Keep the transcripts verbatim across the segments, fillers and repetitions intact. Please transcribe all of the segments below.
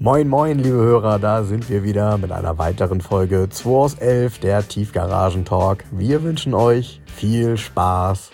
Moin moin liebe Hörer, da sind wir wieder mit einer weiteren Folge zwei aus elf, der Tiefgaragen-Talk. Wir wünschen euch viel Spaß.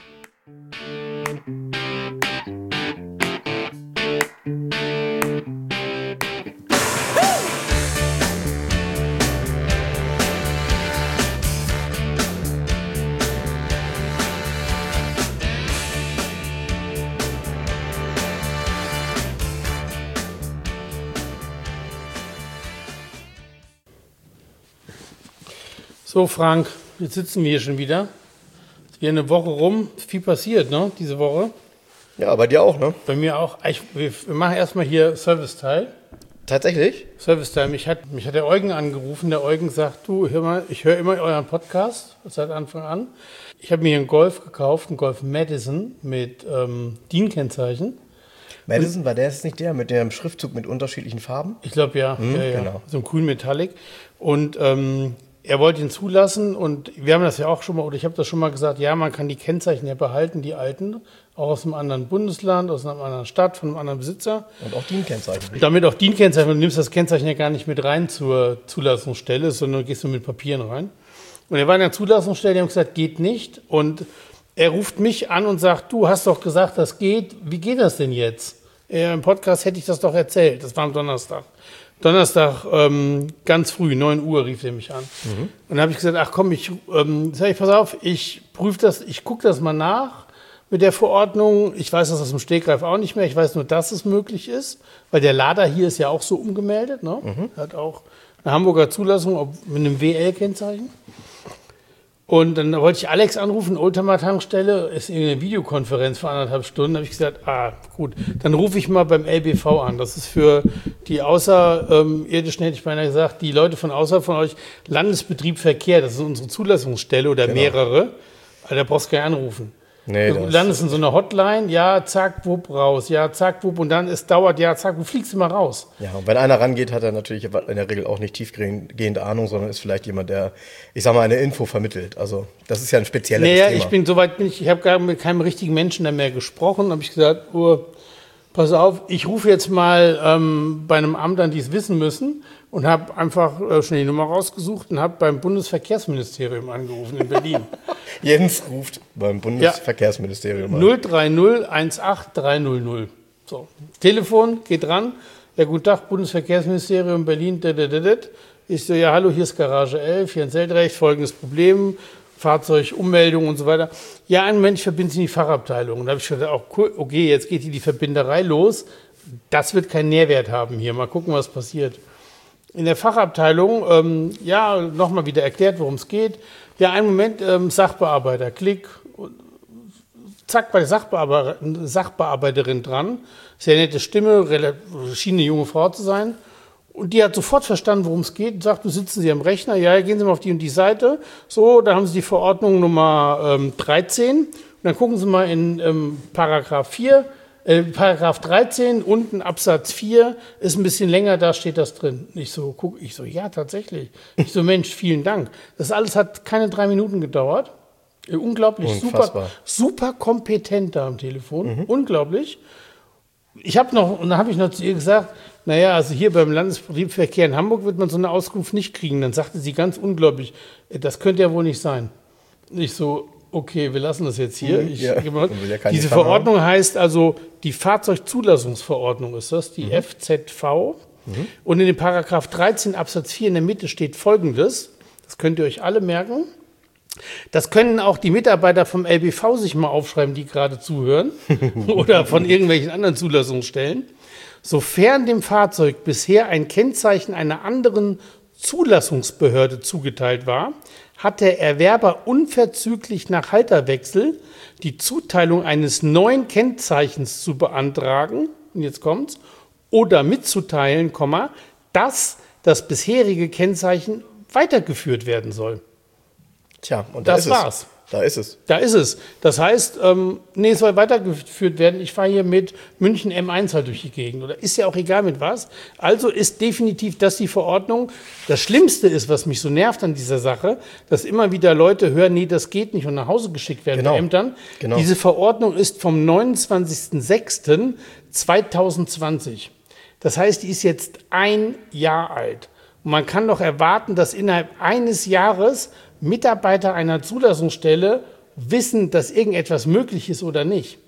So Frank, jetzt sitzen wir hier schon wieder. Es ist wieder eine Woche rum, viel passiert, ne, diese Woche. Ja, bei dir auch, ne? Bei mir auch. Ich, wir, wir machen erstmal hier Service-Teil. Tatsächlich? Service-Teil. Mich hat, mich hat der Eugen angerufen. Der Eugen sagt, du, hör mal, ich höre immer euren Podcast seit Anfang an. Ich habe mir hier einen Golf gekauft, einen Golf Madison mit ähm, D I N-Kennzeichen. Madison, war der jetzt nicht der mit dem Schriftzug mit unterschiedlichen Farben? Ich glaube ja, Hm, ja, ja. genau. So ein grün Metallic. Und ähm, er wollte ihn zulassen und wir haben das ja auch schon mal, oder ich habe das schon mal gesagt, ja, man kann die Kennzeichen ja behalten, die alten, auch aus einem anderen Bundesland, aus einer anderen Stadt, von einem anderen Besitzer. Und auch D I N-Kennzeichen. Damit auch D I N-Kennzeichen, du nimmst das Kennzeichen ja gar nicht mit rein zur Zulassungsstelle, sondern gehst du mit Papieren rein. Und er war in der Zulassungsstelle, die haben gesagt, geht nicht. Und er ruft mich an und sagt, du hast doch gesagt, das geht. Wie geht das denn jetzt? Äh, Im Podcast hätte ich das doch erzählt. Das war am Donnerstag. Donnerstag, ähm, ganz früh, neun Uhr rief er mich an. Mhm. Und dann habe ich gesagt, ach komm, ich, ähm, sag ich, pass auf, ich prüfe das, ich gucke das mal nach mit der Verordnung. Ich weiß das aus dem Stegreif auch nicht mehr. Ich weiß nur, dass es möglich ist, weil der Lader hier ist ja auch so umgemeldet. Ne? Mhm. Er hat auch eine Hamburger Zulassung ob, mit einem W L-Kennzeichen. Und dann wollte ich Alex anrufen, Oldtimer-Tankstelle, ist in einer Videokonferenz vor anderthalb Stunden. Da habe ich gesagt, ah, gut, dann rufe ich mal beim L B V an. Das ist für die Außerirdischen, hätte ich beinahe gesagt, die Leute von außerhalb von euch, Landesbetrieb Verkehr, das ist unsere Zulassungsstelle oder genau. mehrere. Also da brauchst du gar nicht anrufen. Nee, du landest in so einer Hotline, ja, zack, wupp, raus, ja, zack, wupp, und dann es dauert, ja, zack, du fliegst immer raus. Ja, und wenn einer rangeht, hat er natürlich in der Regel auch nicht tiefgehende Ahnung, sondern ist vielleicht jemand, der, ich sag mal, eine Info vermittelt. Also, das ist ja ein spezielles naja, Thema. Ich bin, soweit bin ich, ich habe gar mit keinem richtigen Menschen da mehr gesprochen, habe ich gesagt, oh, pass auf, ich rufe jetzt mal ähm, bei einem Amt an, die es wissen müssen, und habe einfach äh, schnell die Nummer rausgesucht und habe beim Bundesverkehrsministerium angerufen in Berlin. Jens ruft beim Bundesverkehrsministerium an. null drei null eins acht drei null null. So, Telefon, geht ran. Ja, guten Tag, Bundesverkehrsministerium Berlin. Ich so, ja, hallo, hier ist Garage elf, hier in Seldrecht, folgendes Problem, Fahrzeug, Ummeldung und so weiter. Ja, einen Moment, ich verbinde Sie in die Fachabteilung. Und da habe ich gesagt, auch cool, okay, jetzt geht hier die Verbinderei los. Das wird keinen Nährwert haben hier. Mal gucken, was passiert. In der Fachabteilung, ähm, ja, nochmal wieder erklärt, worum es geht. Ja, einen Moment, ähm, Sachbearbeiter, Klick, zack, bei der Sachbearbeiter, Sachbearbeiterin dran. Sehr nette Stimme, schien eine junge Frau zu sein. Und die hat sofort verstanden, worum es geht. Sagt, du sitzen Sie am Rechner, ja, gehen Sie mal auf die und die Seite. So, da haben Sie die Verordnung Nummer ähm, dreizehn. Und dann gucken Sie mal in ähm, Paragraph vier. Äh, Paragraph dreizehn, unten Absatz vier, ist ein bisschen länger, da steht das drin. Ich so, guck, ich so, ja, tatsächlich. Ich so, Mensch, vielen Dank. Das alles hat keine drei Minuten gedauert. Äh, unglaublich, super, super kompetent da am Telefon. Mhm. Unglaublich. Ich habe noch, und dann habe ich noch zu ihr gesagt, naja, also hier beim Landesbetrieb Verkehr in Hamburg wird man so eine Auskunft nicht kriegen. Dann sagte sie ganz unglaublich, das könnte ja wohl nicht sein. Ich so, okay, wir lassen das jetzt hier. Ich, ja, ja diese Verordnung heißt also, die Fahrzeugzulassungsverordnung ist das, die mhm. F Z V. Mhm. Und in dem Paragraph dreizehn Absatz vier in der Mitte steht Folgendes, das könnt ihr euch alle merken. Das können auch die Mitarbeiter vom L B V sich mal aufschreiben, die gerade zuhören oder von irgendwelchen anderen Zulassungsstellen. Sofern dem Fahrzeug bisher ein Kennzeichen einer anderen Zulassungsbehörde zugeteilt war, hat der Erwerber unverzüglich nach Halterwechsel die Zuteilung eines neuen Kennzeichens zu beantragen, und jetzt kommt's, oder mitzuteilen, dass das bisherige Kennzeichen weitergeführt werden soll. Tja, und da das ist war's. Es. Da ist es. Da ist es. Das heißt, ähm, nee, es soll weitergeführt werden. Ich fahre hier mit München M eins halt durch die Gegend. Oder ist ja auch egal mit was. Also ist definitiv das die Verordnung. Das Schlimmste ist, was mich so nervt an dieser Sache, dass immer wieder Leute hören, nee, das geht nicht und nach Hause geschickt werden genau. bei Ämtern. Genau. Diese Verordnung ist vom neunundzwanzigsten sechsten zweitausendzwanzig. Das heißt, die ist jetzt ein Jahr alt. Und man kann doch erwarten, dass innerhalb eines Jahres Mitarbeiter einer Zulassungsstelle wissen, dass irgendetwas möglich ist oder nicht.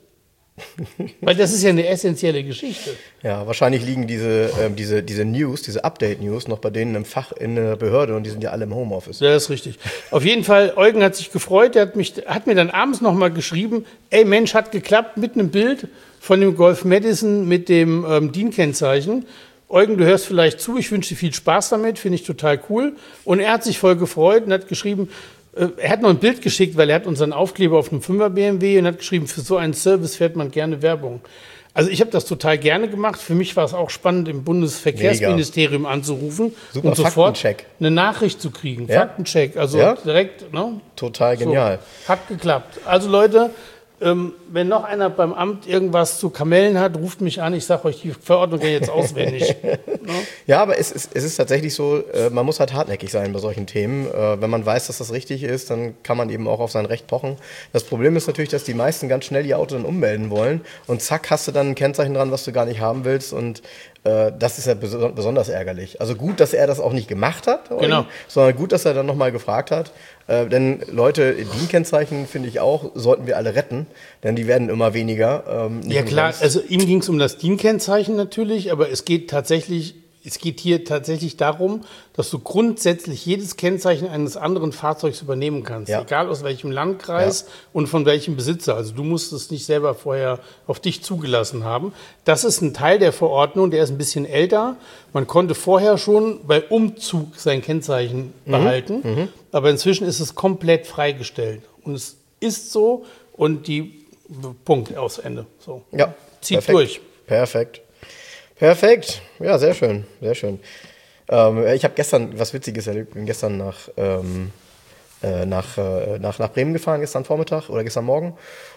Weil das ist ja eine essentielle Geschichte. Ja, wahrscheinlich liegen diese, ähm, diese, diese News, diese Update-News noch bei denen im Fach in der Behörde und die sind ja alle im Homeoffice. Ja, das ist richtig. Auf jeden Fall, Eugen hat sich gefreut, der hat, mich, hat mir dann abends nochmal geschrieben, ey Mensch, hat geklappt, mit einem Bild von dem Golf Madison mit dem ähm, D I N-Kennzeichen. Eugen, du hörst vielleicht zu, ich wünsche dir viel Spaß damit, finde ich total cool. Und er hat sich voll gefreut und hat geschrieben, er hat noch ein Bild geschickt, weil er hat unseren Aufkleber auf einem Fünfer B M W und hat geschrieben, für so einen Service fährt man gerne Werbung. Also ich habe das total gerne gemacht. Für mich war es auch spannend, im Bundesverkehrsministerium Mega. anzurufen Super, und sofort Faktencheck. eine Nachricht zu kriegen. Ja? Faktencheck, also Ja? direkt. Ne? Total genial. So, hat geklappt. Also Leute, ähm, wenn noch einer beim Amt irgendwas zu Kamellen hat, ruft mich an. Ich sage euch die Verordnung ja jetzt auswendig. Ne? Ja, aber es ist, es ist tatsächlich so, äh, man muss halt hartnäckig sein bei solchen Themen. Äh, wenn man weiß, dass das richtig ist, dann kann man eben auch auf sein Recht pochen. Das Problem ist natürlich, dass die meisten ganz schnell ihr Auto dann ummelden wollen und zack, hast du dann ein Kennzeichen dran, was du gar nicht haben willst und äh, das ist ja beso- besonders ärgerlich. Also gut, dass er das auch nicht gemacht hat, genau. sondern gut, dass er dann nochmal gefragt hat. Äh, denn Leute, D I N-Kennzeichen finde ich auch, sollten wir alle retten, denn die werden immer weniger. Ähm, ja klar, also ihm ging es um das D I N-Kennzeichen natürlich, aber es geht tatsächlich, es geht hier tatsächlich darum, dass du grundsätzlich jedes Kennzeichen eines anderen Fahrzeugs übernehmen kannst, Ja. egal aus welchem Landkreis Ja. und von welchem Besitzer. Also du musst es nicht selber vorher auf dich zugelassen haben. Das ist ein Teil der Verordnung, der ist ein bisschen älter. Man konnte vorher schon bei Umzug sein Kennzeichen Mhm. behalten, Mhm. aber inzwischen ist es komplett freigestellt. Und es ist so und die Punkt aus Ende. So. Ja, Zieht perfekt. durch. Perfekt. Perfekt. Ja, sehr schön. Sehr schön. Ähm, ich habe gestern was Witziges erlebt. Ich bin gestern nach, ähm, äh, nach, äh, nach, nach Bremen gefahren, gestern Vormittag oder gestern Morgen.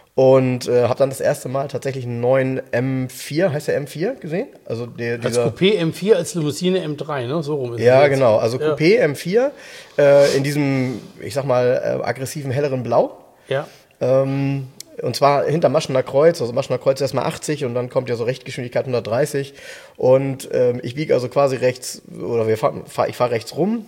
Und äh, habe dann das erste Mal tatsächlich einen neuen M vier, heißt der M vier, gesehen? Also der, Als dieser, Coupé M vier, als Limousine M drei, ne? So rum ist ja, es jetzt. genau. Also Ja. Coupé M vier äh, in diesem, ich sag mal, äh, aggressiven, helleren Blau. Ja. Ähm, und zwar hinter Maschener Kreuz, also Maschener Kreuz erstmal achtzig und dann kommt ja so Richtgeschwindigkeit hundertdreißig und ähm, ich biege also quasi rechts, oder wir fahr, fahr, ich fahre rechts rum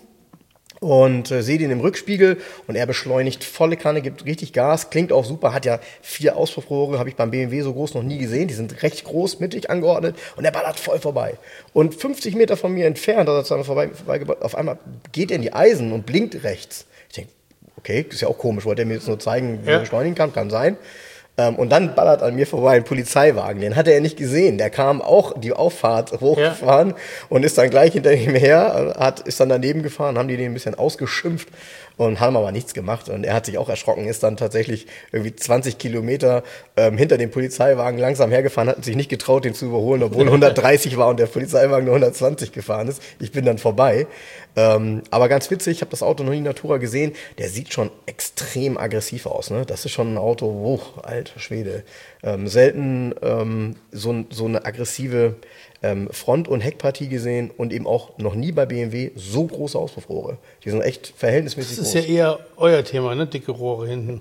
und äh, sehe den im Rückspiegel und er beschleunigt volle Kanne, gibt richtig Gas, klingt auch super, hat ja vier Auspuffrohre, habe ich beim B M W so groß noch nie gesehen, die sind recht groß, mittig angeordnet und er ballert voll vorbei. Und fünfzig Meter von mir entfernt, also vorbei, vorbei, auf einmal geht er in die Eisen und blinkt rechts. Ich denke, okay, ist ja auch komisch, wollte er mir jetzt nur zeigen, wie Ja. er beschleunigen kann, kann sein. Ähm, und dann ballert an mir vorbei ein Polizeiwagen, den hatte er nicht gesehen, der kam auch die Auffahrt hochgefahren ja. und ist dann gleich hinter ihm her, hat, ist dann daneben gefahren, haben die den ein bisschen ausgeschimpft und haben aber nichts gemacht und er hat sich auch erschrocken, ist dann tatsächlich irgendwie zwanzig Kilometer ähm, hinter dem Polizeiwagen langsam hergefahren, hat sich nicht getraut, den zu überholen, obwohl hundertdreißig war und der Polizeiwagen nur hundertzwanzig gefahren ist. Ich bin dann vorbei. Ähm, aber ganz witzig, ich habe das Auto noch nie in Natura gesehen, der sieht schon extrem aggressiv aus. Ne? Das ist schon ein Auto, oh, alter Schwede. Ähm, selten ähm, so, so eine aggressive ähm, Front- und Heckpartie gesehen und eben auch noch nie bei B M W so große Auspuffrohre. Die sind echt verhältnismäßig Das ist groß. ja eher euer Thema, ne? Dicke Rohre hinten.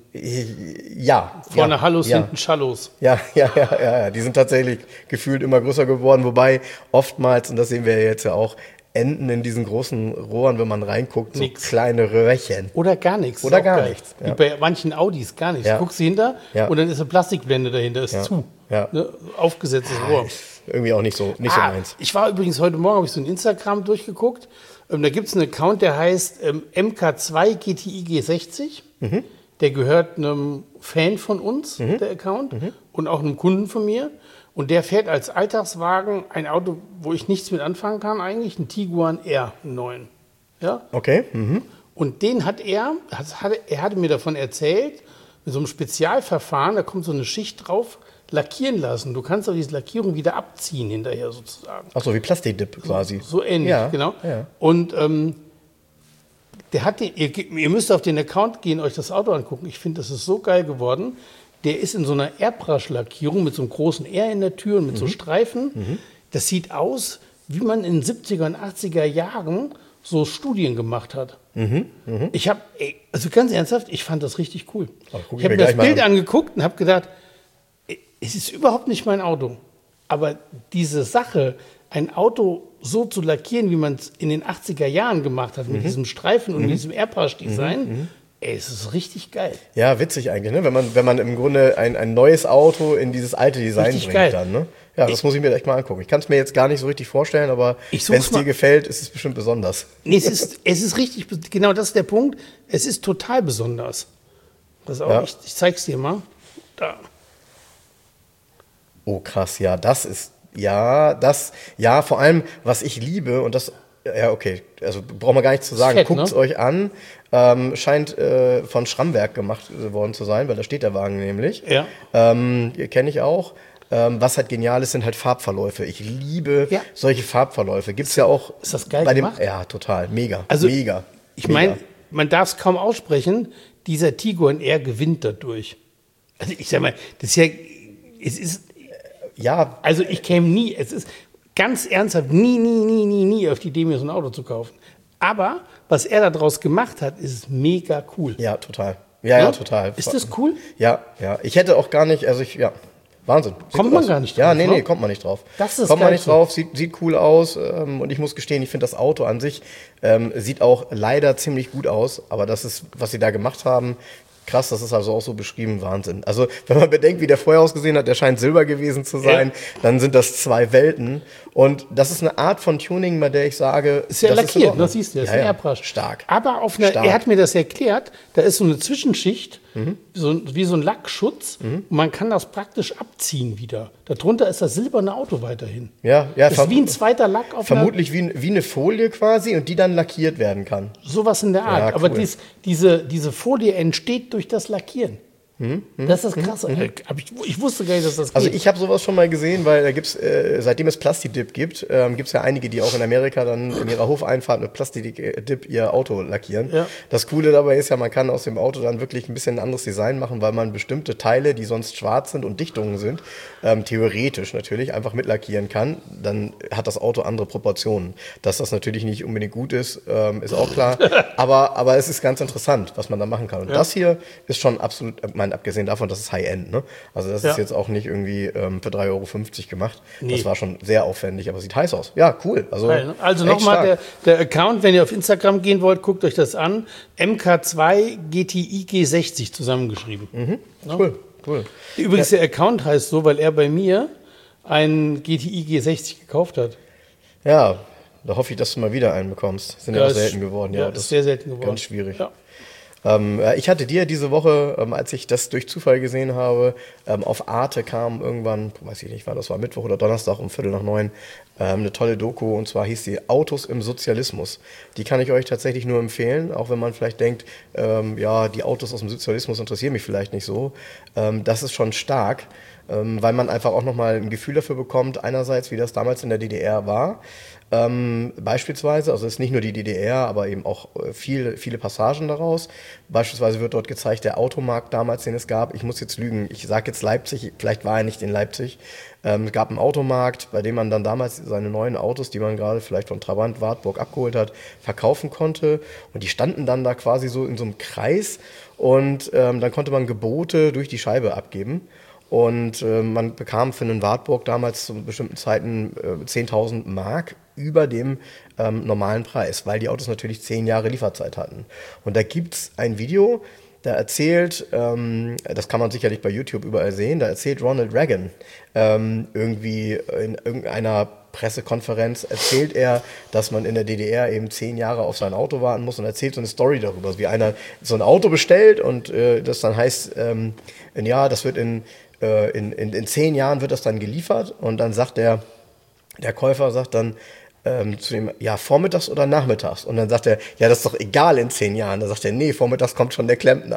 Ja. Vorne ja, Hallos, ja. hinten Schallos. Ja, ja, ja, ja, ja. Die sind tatsächlich gefühlt immer größer geworden, wobei oftmals, und das sehen wir jetzt ja auch, enden in diesen großen Rohren, wenn man reinguckt, so Nix. kleine Röhrchen. Oder gar nichts. Oder Ist auch gar geil. nichts, Wie ja. bei manchen Audis, gar nichts. Ja. Du guckst hinter Ja. und dann ist eine Plastikblende dahinter, ist Ja. zu. Ja. Ne? Aufgesetztes Rohr. Irgendwie auch nicht so, nicht Ah, so meins. ich war übrigens heute Morgen, habe ich so ein Instagram durchgeguckt. Ähm, da gibt es einen Account, der heißt ähm, M K zwei G T I G sechzig. Mhm. Der gehört einem Fan von uns, der Account, und auch einem Kunden von mir. Und der fährt als Alltagswagen ein Auto, wo ich nichts mit anfangen kann eigentlich, ein Tiguan R neun. Ja? Okay. Mhm. Und den hat er, hat, hat, er hatte mir davon erzählt, mit so einem Spezialverfahren, da kommt so eine Schicht drauf, lackieren lassen. Du kannst auch diese Lackierung wieder abziehen hinterher sozusagen. Ach so, wie Plastikdip quasi. So ähnlich, Ja, genau. ja. Und ähm, der hat den, ihr, ihr müsst auf den Account gehen, euch das Auto angucken. Ich finde, das ist so geil geworden. Der ist in so einer Airbrush-Lackierung mit so einem großen R in der Tür und mit so Streifen. Das sieht aus, wie man in den siebziger und achtziger Jahren so Studien gemacht hat. Mhm, mh. Ich habe, also ganz ernsthaft, ich fand das richtig cool. Ach, guck Ich ich habe mir mir das gleich mal Bild an. angeguckt und habe gedacht, ey, es ist überhaupt nicht mein Auto. Aber diese Sache, ein Auto so zu lackieren, wie man es in den achtziger Jahren gemacht hat, mit Mhm. diesem Streifen und Mhm. diesem Airbrush-Design, Mhm. ey, es ist richtig geil. Ja, witzig eigentlich, ne? Wenn man, wenn man im Grunde ein, ein neues Auto in dieses alte Design Richtig bringt geil. dann, ne? Ja, das Ich- muss ich mir echt mal angucken. Ich kann es mir jetzt gar nicht so richtig vorstellen, aber Ich wenn such's es dir mal. gefällt, ist es bestimmt besonders. Nee, es ist, es ist richtig, genau das ist der Punkt, es ist total besonders. Das auch, Ja. ich, ich zeig's dir mal. Da. Oh, krass, ja, das ist, ja, das, ja, vor allem, was ich liebe, und das, ja, okay, also brauchen wir gar nicht zu sagen, Fett, guckt's ne? euch an, ähm, scheint äh, von Schrammwerk gemacht worden zu sein, weil da steht der Wagen nämlich. Ja. Ähm, kenne ich auch. Ähm, was halt genial ist, sind halt Farbverläufe. Ich liebe Ja. solche Farbverläufe. Gibt's ja auch. Ist das geil bei dem, gemacht? Ja, total. Mega. Also, mega. Ich mega. meine, man darf es kaum aussprechen, dieser Tiguan R gewinnt dadurch. Also ich sag mal, das ist ja, es ist, Ja, also ich käme nie, es ist ganz ernsthaft, nie, nie, nie, nie, nie auf die Idee, mir so ein Auto zu kaufen. Aber was er daraus gemacht hat, ist mega cool. ja, total. Ja, ja, Ja? total. Ist das cool? Ja, ja. Ich hätte auch gar nicht, also ich, ja. Wahnsinn. Sieht Kommt gut man aus. gar nicht Ja, drauf, nee, ne? nee, kommt man nicht drauf. Das ist das kommt man nicht Geilste. drauf, sieht, sieht cool aus. Ähm, und ich muss gestehen, ich finde das Auto an sich ähm, sieht auch leider ziemlich gut aus. Aber das ist, was sie da gemacht haben, krass, das ist also auch so beschrieben, Wahnsinn. Also, wenn man bedenkt, wie der vorher ausgesehen hat, der scheint Silber gewesen zu sein, Ja. dann sind das zwei Welten. Und das ist eine Art von Tuning, bei der ich sage, Ist ja das in lackiert, Ordnung. das siehst du, das ja, ist ein ja. Airbrush. Stark. Aber auf einer, Stark. er hat mir das erklärt, da ist so eine Zwischenschicht, Mhm. so, wie so ein Lackschutz, und man kann das praktisch abziehen wieder. Darunter ist das silberne Auto weiterhin. Ja, ja, Das ist verm- wie ein zweiter Lack auf einer, vermutlich wie, wie eine Folie quasi und die dann lackiert werden kann. sowas in der Art. Ja, Aber cool. dies, diese, diese Folie entsteht durch das Lackieren. Das ist das Krasse. Hab ich, ich wusste gar nicht, dass das geht. Also ich habe sowas schon mal gesehen, weil da gibt's, äh, seitdem es Plastikdip gibt, ähm, gibt's ja einige, die auch in Amerika dann in ihrer Hofeinfahrt mit Plastikdip ihr Auto lackieren. Ja. Das Coole dabei ist ja, man kann aus dem Auto dann wirklich ein bisschen ein anderes Design machen, weil man bestimmte Teile, die sonst schwarz sind und Dichtungen sind, ähm, theoretisch natürlich einfach mitlackieren kann. Dann hat das Auto andere Proportionen. Dass das natürlich nicht unbedingt gut ist, ähm, ist auch klar. aber, aber es ist ganz interessant, was man da machen kann. Und das hier ist schon absolut, ich meine, abgesehen davon, das ist High-End, ne? Also das Ja. ist jetzt auch nicht irgendwie ähm, für drei Euro fünfzig gemacht. Nee. Das war schon sehr aufwendig, aber sieht heiß aus. Ja, cool. Also, Geil, ne? Also echt nochmal stark. der, der Account, wenn ihr auf Instagram gehen wollt, guckt euch das an. M K zwei G T I G sechzig zusammengeschrieben. Cool, cool. Übrigens, der Account heißt so, weil er bei mir einen G T I G sechzig gekauft hat. Ja, da hoffe ich, dass du mal wieder einen bekommst. Sind ja, auch ist- selten geworden. Ja, Ja, ist sehr selten geworden. Ganz schwierig. Ja. Ähm, ja, ich hatte dir diese Woche, ähm, als ich das durch Zufall gesehen habe, ähm, auf Arte kam irgendwann, weiß ich nicht, war das war Mittwoch oder Donnerstag um Viertel nach neun, ähm, eine tolle Doku, und zwar hieß die Autos im Sozialismus. Die kann ich euch tatsächlich nur empfehlen, auch wenn man vielleicht denkt, ähm, ja, die Autos aus dem Sozialismus interessieren mich vielleicht nicht so. Ähm, das ist schon stark, ähm, weil man einfach auch nochmal ein Gefühl dafür bekommt, einerseits, wie das damals in der D D R war, ähm, beispielsweise, also es ist nicht nur die D D R, aber eben auch äh, viele, viele Passagen daraus. Beispielsweise wird dort gezeigt, der Automarkt damals, den es gab, ich muss jetzt lügen, ich sage jetzt Leipzig, vielleicht war er nicht in Leipzig, ähm, es gab einen Automarkt, bei dem man dann damals seine neuen Autos, die man gerade vielleicht von Trabant, Wartburg abgeholt hat, verkaufen konnte, und die standen dann da quasi so in so einem Kreis, und ähm, dann konnte man Gebote durch die Scheibe abgeben. Und äh, man bekam für einen Wartburg damals zu bestimmten Zeiten äh, zehntausend Mark über dem ähm, normalen Preis, weil die Autos natürlich zehn Jahre Lieferzeit hatten. Und da gibt's ein Video, da erzählt, ähm, das kann man sicherlich bei YouTube überall sehen, da erzählt Ronald Reagan ähm, irgendwie in irgendeiner Pressekonferenz, erzählt er, dass man in der D D R eben zehn Jahre auf sein Auto warten muss, und erzählt so eine Story darüber, wie einer so ein Auto bestellt und äh, das dann heißt, ähm, ja, das wird in In, in, in zehn Jahren wird das dann geliefert, und dann sagt der, der Käufer sagt dann ähm, zu ihm, ja, vormittags oder nachmittags? Und dann sagt er, ja, das ist doch egal in zehn Jahren. Da sagt er, nee, vormittags kommt schon der Klempner.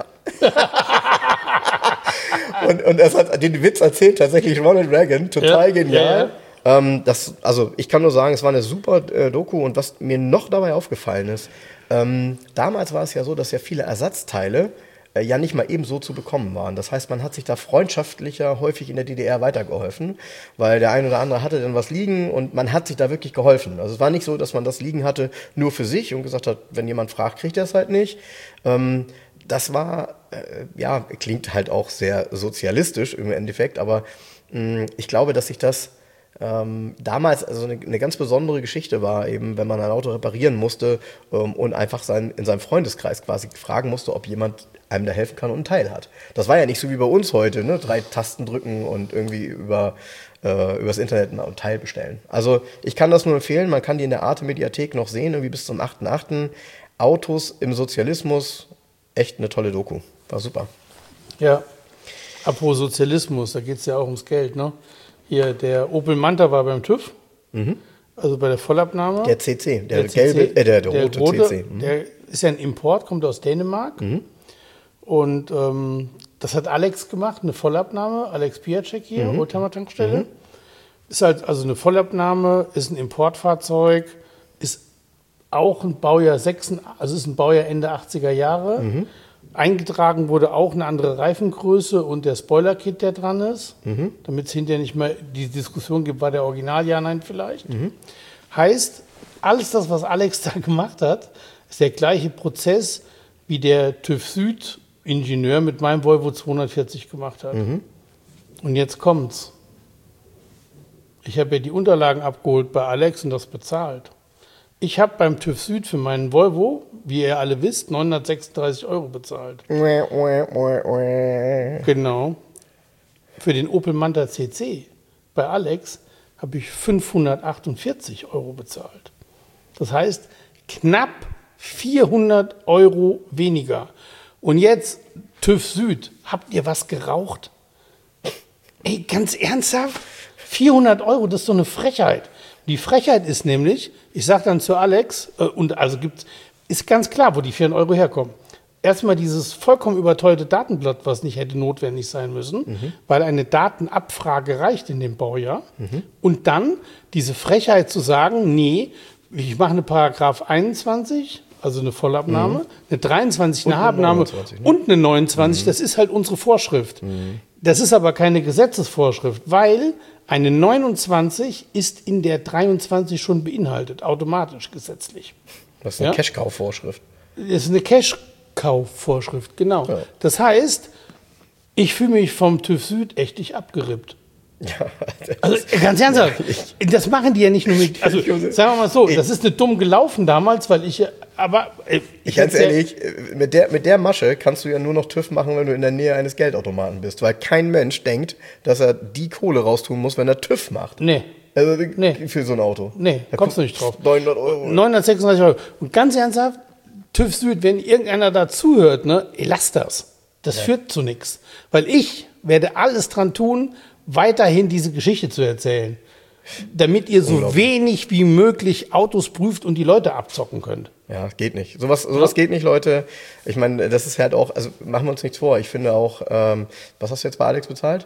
und und das hat, den Witz erzählt tatsächlich Ronald Reagan, total Ja, genial. ja, Ähm, das, also ich kann nur sagen, es war eine super äh, Doku, und was mir noch dabei aufgefallen ist, ähm, damals war es ja so, dass ja viele Ersatzteile äh, ja nicht mal ebenso zu bekommen waren. Das heißt, man hat sich da freundschaftlicher häufig in der D D R weitergeholfen, weil der ein oder andere hatte dann was liegen, und man hat sich da wirklich geholfen. Also es war nicht so, dass man das liegen hatte nur für sich und gesagt hat, wenn jemand fragt, kriegt er es halt nicht. Ähm, das war, äh, ja, klingt halt auch sehr sozialistisch im Endeffekt, aber mh, ich glaube, dass sich das ähm, damals also eine, eine ganz besondere Geschichte war, eben wenn man ein Auto reparieren musste ähm, und einfach sein, in seinem Freundeskreis quasi fragen musste, ob jemand einem da helfen kann und einen Teil hat. Das war ja nicht so wie bei uns heute, ne? Drei Tasten drücken und irgendwie über äh, übers Internet mal einen Teil bestellen. Also ich kann das nur empfehlen, man kann die in der Arte-Mediathek noch sehen, irgendwie bis zum achten achten Autos im Sozialismus, echt eine tolle Doku. War super. Ja, apropos Sozialismus, da geht es ja auch ums Geld, ne? Hier, der Opel Manta war beim TÜV, mhm. also bei der Vollabnahme. Der C C, der, der gelbe, C C, äh, der, der, der rote, rote C C. Mhm. Der ist ja ein Import, kommt aus Dänemark. Mhm. Und ähm, das hat Alex gemacht, eine Vollabnahme, Alex Piacek hier, mhm. Oldtimer-Tankstelle. Mhm. Ist halt also eine Vollabnahme, ist ein Importfahrzeug, ist auch ein Baujahr sechsundachtzig, also ist ein Baujahr Ende achtziger Jahre. Mhm. Eingetragen wurde auch eine andere Reifengröße und der Spoiler-Kit, der dran ist, mhm. damit es hinterher nicht mehr die Diskussion gibt, war der Original, ja, nein, vielleicht. Mhm. Heißt, alles das, was Alex da gemacht hat, ist der gleiche Prozess, wie der TÜV Süd-Ingenieur mit meinem Volvo zweihundertvierzig gemacht hat. Mhm. Und jetzt kommt's. Ich habe ja die Unterlagen abgeholt bei Alex und das bezahlt. Ich habe beim TÜV Süd für meinen Volvo, wie ihr alle wisst, neunhundertsechsunddreißig Euro bezahlt. Genau. Für den Opel Manta C C bei Alex habe ich fünfhundertachtundvierzig Euro bezahlt. Das heißt, knapp vierhundert Euro weniger. Und jetzt, TÜV Süd, habt ihr was geraucht? Ey, ganz ernsthaft? vierhundert Euro, das ist so eine Frechheit. Die Frechheit ist nämlich, ich sage dann zu Alex, äh, und also gibt's, ist ganz klar, wo die vierhundert Euro herkommen. Erstmal dieses vollkommen überteuerte Datenblatt, was nicht hätte notwendig sein müssen, mhm. weil eine Datenabfrage reicht in dem Baujahr. Mhm. Und dann diese Frechheit zu sagen, nee, ich mache eine Paragraph einundzwanzig, also eine Vollabnahme, mhm. eine dreiundzwanzig, eine Abnahme ne? und eine neunundzwanzig, mhm. das ist halt unsere Vorschrift. Mhm. Das ist aber keine Gesetzesvorschrift, weil eine neunundzwanzig ist in der dreiundzwanzig schon beinhaltet, automatisch gesetzlich. Das ist eine ja? Cash-Kauf-Vorschrift. Das ist eine Cash-Kauf-Vorschrift, genau. Ja. Das heißt, ich fühle mich vom TÜV Süd echt nicht abgerippt. Ja, also ganz ernsthaft, ja, das machen die ja nicht nur mit, also sagen wir mal so, das ist nicht dumm gelaufen damals, weil ich, aber... Ich, ich ganz ehrlich, mit der, mit der Masche kannst du ja nur noch TÜV machen, wenn du in der Nähe eines Geldautomaten bist, weil kein Mensch denkt, dass er die Kohle raustun muss, wenn er TÜV macht. Nee. Also nee. Für so ein Auto. Nee, da kommst du nicht drauf. neunhundert Euro. neunhundertsechsunddreißig Euro. Und ganz ernsthaft, TÜV Süd, wenn irgendeiner da zuhört, ne, lasst das. Das ja. führt zu nichts. Weil ich werde alles dran tun, weiterhin diese Geschichte zu erzählen, damit ihr so wenig wie möglich Autos prüft und die Leute abzocken könnt. Ja, geht nicht. Sowas, sowas ja. geht nicht, Leute. Ich meine, das ist halt auch, also machen wir uns nichts vor. Ich finde auch, ähm, was hast du jetzt bei Alex bezahlt?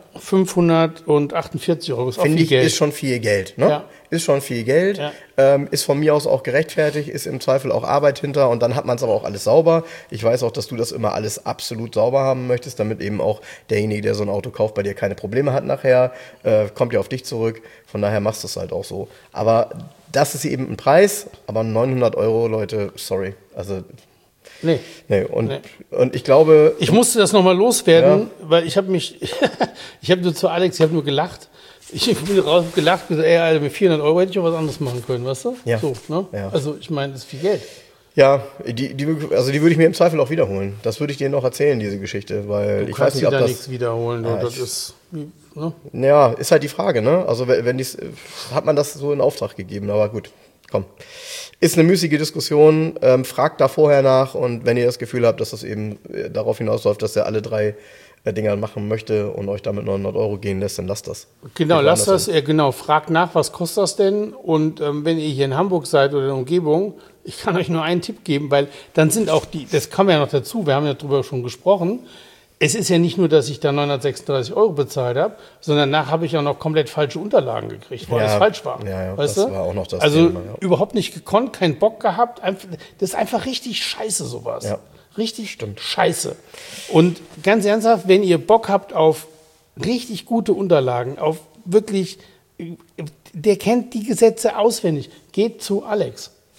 fünfhundertachtundvierzig Euro, ist auch finde viel ich, Geld. Ist schon viel Geld, ne? Ja. Ist schon viel Geld. Ja. Ähm, ist von mir aus auch gerechtfertigt, ist im Zweifel auch Arbeit hinter und dann hat man es aber auch alles sauber. Ich weiß auch, dass du das immer alles absolut sauber haben möchtest, damit eben auch derjenige, der so ein Auto kauft, bei dir keine Probleme hat nachher. Äh, kommt ja auf dich zurück. Von daher machst du es halt auch so. Aber das ist eben ein Preis, aber neunhundert Euro, Leute, sorry. Also, nee. nee. Und, nee. und ich glaube... Ich musste das nochmal loswerden, ja. weil ich habe mich... ich habe nur zu Alex, ich habe nur gelacht. Ich bin raus gelacht und gesagt, ey, Alter, mit vierhundert Euro hätte ich auch was anderes machen können, weißt du? Ja. So, ne? Ja. Also, ich meine, das ist viel Geld. Ja, die, die, also die würde ich mir im Zweifel auch wiederholen. Das würde ich dir noch erzählen, diese Geschichte, weil du ich weiß nicht, ob da das... nichts wiederholen, ja, das ich, ist... Ne? Ja, ist halt die Frage, ne? Also wenn dies, hat man das so in Auftrag gegeben, aber gut, komm. Ist eine müßige Diskussion, ähm, fragt da vorher nach und wenn ihr das Gefühl habt, dass das eben äh, darauf hinausläuft, dass er alle drei äh, Dinger machen möchte und euch damit neunhundert Euro gehen lässt, dann lasst das. Genau, lasst das, ja, genau, fragt nach, was kostet das denn und ähm, wenn ihr hier in Hamburg seid oder in der Umgebung, ich kann euch nur einen Tipp geben, weil dann sind auch die, das kommen ja noch dazu, wir haben ja darüber schon gesprochen, es ist ja nicht nur, dass ich da neunhundertsechsunddreißig Euro bezahlt habe, sondern danach habe ich auch noch komplett falsche Unterlagen gekriegt, weil ja, alles falsch war. Ja, ja, weißt das du? war auch noch das Also Thema, ja. überhaupt nicht gekonnt, keinen Bock gehabt. Einfach, das ist einfach richtig scheiße, sowas. Ja. Richtig Stimmt. scheiße. Und ganz ernsthaft, wenn ihr Bock habt auf richtig gute Unterlagen, auf wirklich, der kennt die Gesetze auswendig, geht zu Alex.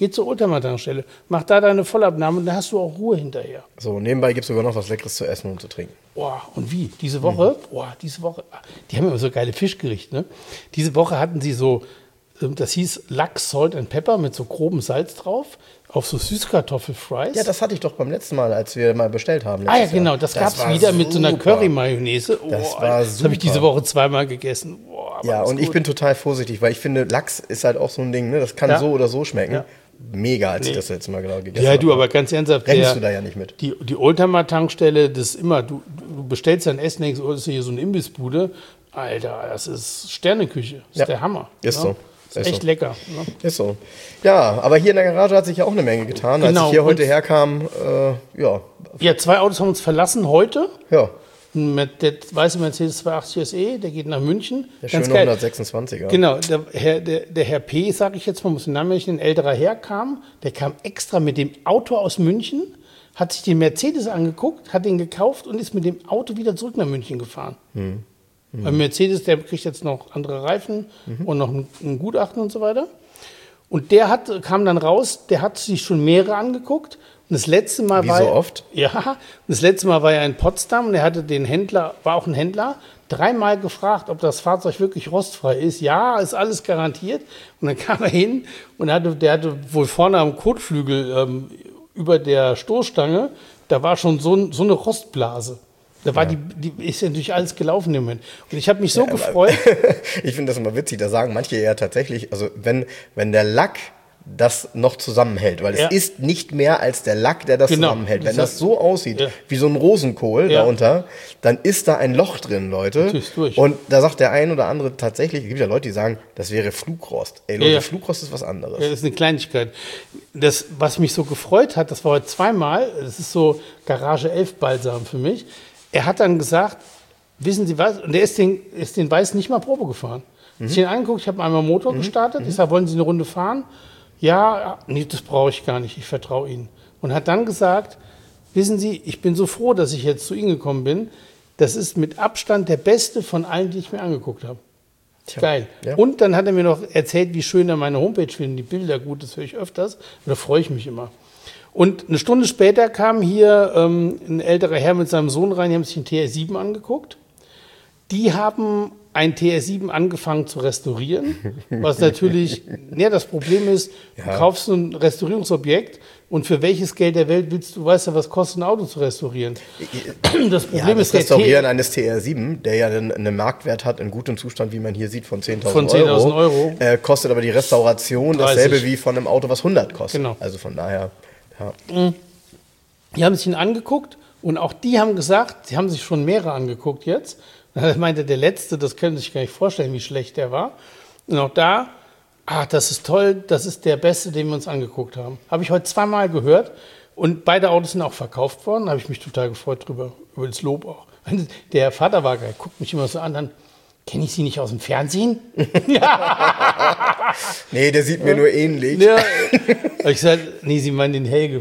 Geh zur Oldtimer-Tankstelle, mach da deine Vollabnahme und dann hast du auch Ruhe hinterher. So, nebenbei gibt es sogar noch was Leckeres zu essen und zu trinken. Boah, und wie? Diese Woche, mhm. boah, diese Woche, die haben immer so geile Fischgerichte, ne? Diese Woche hatten sie so, das hieß Lachs, Salt and Pepper mit so grobem Salz drauf, auf so Süßkartoffelfries. Ja, das hatte ich doch beim letzten Mal, als wir mal bestellt haben. Ah ja, genau, das, das gab es wieder super. Mit so einer Curry-Mayonnaise. Oh, das war das habe ich diese Woche zweimal gegessen. Boah, ja, und gut. Ich bin total vorsichtig, weil ich finde, Lachs ist halt auch so ein Ding, ne? Das kann ja. so oder so schmecken. Ja. Mega, als nee. ich das letzte Mal genau gegessen habe. Ja, du, aber ganz ernsthaft. Rechnest du da ja nicht mit. Die, die Oldtimer-Tankstelle, das ist immer, du, du bestellst dein Essen, denkst, oh, das ist hier so eine Imbissbude. Alter, das ist Sterneküche. Das ist ja. der Hammer. Ist ja? so. Ist echt so. Lecker. Ne? Ist so. Ja, aber hier in der Garage hat sich ja auch eine Menge getan. Genau. Als ich hier heute herkam, äh, ja. Ja, zwei Autos haben uns verlassen heute. Ja. Der weiße Mercedes zweihundertachtzig S E, der geht nach München. Der schöne hundertsechsundzwanziger. Genau, der Herr, der, der Herr P., sage ich jetzt mal, muss den Namen nicht, ein älterer Herr kam. Der kam extra mit dem Auto aus München, hat sich den Mercedes angeguckt, hat den gekauft und ist mit dem Auto wieder zurück nach München gefahren. Hm. Mhm. Weil Mercedes, der kriegt jetzt noch andere Reifen mhm. und noch ein, ein Gutachten und so weiter. Und der hat, kam dann raus, der hat sich schon mehrere angeguckt. Und das letzte Mal Wie war so er, oft? Ja, das letzte Mal war er in Potsdam und er hatte den Händler, war auch ein Händler, dreimal gefragt, ob das Fahrzeug wirklich rostfrei ist. Ja, ist alles garantiert. Und dann kam er hin und hatte, der hatte wohl vorne am Kotflügel ähm, über der Stoßstange, da war schon so, so eine Rostblase. Da war ja. die, die ist ja natürlich alles gelaufen im Moment. Und ich habe mich so ja, gefreut. Ich finde das immer witzig, da sagen manche ja tatsächlich, also wenn, wenn der Lack das noch zusammenhält, weil es ja. ist nicht mehr als der Lack, der das genau. zusammenhält. Wenn das so aussieht, ja. wie so ein Rosenkohl ja. darunter, dann ist da ein Loch drin, Leute. Durch. Und da sagt der ein oder andere tatsächlich, es gibt ja Leute, die sagen, das wäre Flugrost. Ey Leute, ja, ja. Flugrost ist was anderes. Ja, das ist eine Kleinigkeit. Das, was mich so gefreut hat, das war heute zweimal, das ist so Garage elf Balsam für mich. Er hat dann gesagt, wissen Sie was, und er ist den, ist den Weiß nicht mal Probe gefahren. Mhm. Ich habe ihn angeguckt, ich habe einmal Motor mhm. gestartet, ich sage, wollen Sie eine Runde fahren? Ja, nee, das brauche ich gar nicht, ich vertraue Ihnen. Und hat dann gesagt, wissen Sie, ich bin so froh, dass ich jetzt zu Ihnen gekommen bin. Das ist mit Abstand der beste von allen, die ich mir angeguckt habe. Tja, geil. Ja. Und dann hat er mir noch erzählt, wie schön er meine Homepage findet, die Bilder gut, das höre ich öfters. Da freue ich mich immer. Und eine Stunde später kam hier ähm, ein älterer Herr mit seinem Sohn rein, die haben sich den T R sieben angeguckt. Die haben ein T R sieben angefangen zu restaurieren, was natürlich, ja, das Problem ist, ja. du kaufst so ein Restaurierungsobjekt und für welches Geld der Welt willst du, weißt du, was kostet ein Auto zu restaurieren? Das Problem ja, das ist, Restaurieren eines T R sieben, der ja einen, einen Marktwert hat in gutem Zustand, wie man hier sieht, von zehntausend Euro, zehntausend Euro. Äh, kostet aber die Restauration dreißig. Dasselbe wie von einem Auto, was hundert kostet. Genau. Also von daher, ja. Die haben sich ihn angeguckt und auch die haben gesagt, sie haben sich schon mehrere angeguckt jetzt. Er meinte, der Letzte, das können Sie sich gar nicht vorstellen, wie schlecht der war. Und auch da, ah, das ist toll, das ist der Beste, den wir uns angeguckt haben. Habe ich heute zweimal gehört und beide Autos sind auch verkauft worden. Da habe ich mich total gefreut drüber, über das Lob auch. Der Vater war geil, guckt mich immer so an, dann kenne ich Sie nicht aus dem Fernsehen? Nee, der sieht mir nur ähnlich. Ja. Ich sage, nee, Sie meinen den Helge.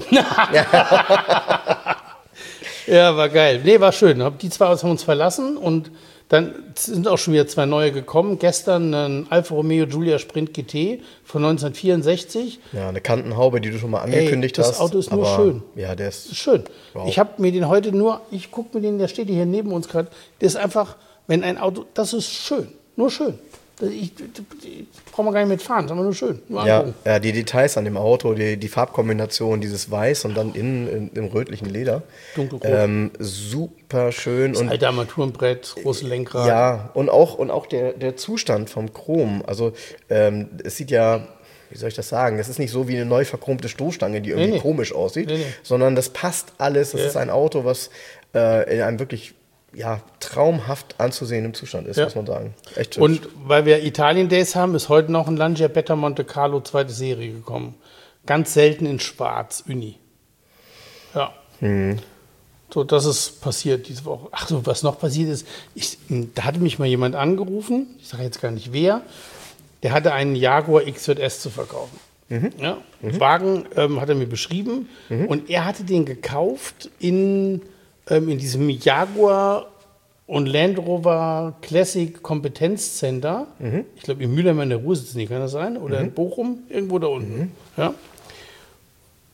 Ja, war geil. Nee, war schön. Die zwei Autos haben uns verlassen und dann sind auch schon wieder zwei neue gekommen. Gestern ein Alfa Romeo Giulia Sprint G T von neunzehnhundertvierundsechzig. Ja, eine Kantenhaube, die du schon mal angekündigt Ey, das hast. Das Auto ist nur schön. Ja, der ist, ist schön. Wow. Ich habe mir den heute nur, ich gucke mir den, der steht hier neben uns gerade. Der ist einfach, wenn ein Auto, das ist schön. Nur schön. Ich, ich, ich brauche mal gar nicht mitfahren, sondern nur schön. Nur ja, ja, die Details an dem Auto, die, die Farbkombination, dieses Weiß und dann innen im rötlichen Leder. Dunkelrot. Ähm, super schön. Das und alte Armaturenbrett, große Lenkrad. Ja, und auch, und auch der, der Zustand vom Chrom. Also ähm, es sieht ja, wie soll ich das sagen, es ist nicht so wie eine neu verchromte Stoßstange, die irgendwie nee, nee. komisch aussieht, nee, nee. sondern das passt alles. Das ja. ist ein Auto, was äh, in einem wirklich ja, traumhaft anzusehen im Zustand ist, ja. muss man sagen. Echt schön. Und weil wir Italien Days haben, ist heute noch ein Lancia Beta Monte Carlo zweite Serie gekommen. Ganz selten in schwarz, Uni. Ja. Hm. So, das ist passiert diese Woche. Ach so, was noch passiert ist, ich, da hatte mich mal jemand angerufen, ich sage jetzt gar nicht wer, der hatte einen Jaguar X J S zu verkaufen. Mhm. Ja, mhm. Wagen ähm, hat er mir beschrieben mhm. und er hatte den gekauft in in diesem Jaguar und Land Rover Classic Kompetenzcenter. Mhm. Ich glaube, in Mülheim in der Ruhr sitzen die, kann das sein? Oder mhm. in Bochum, irgendwo da unten. Mhm. Ja?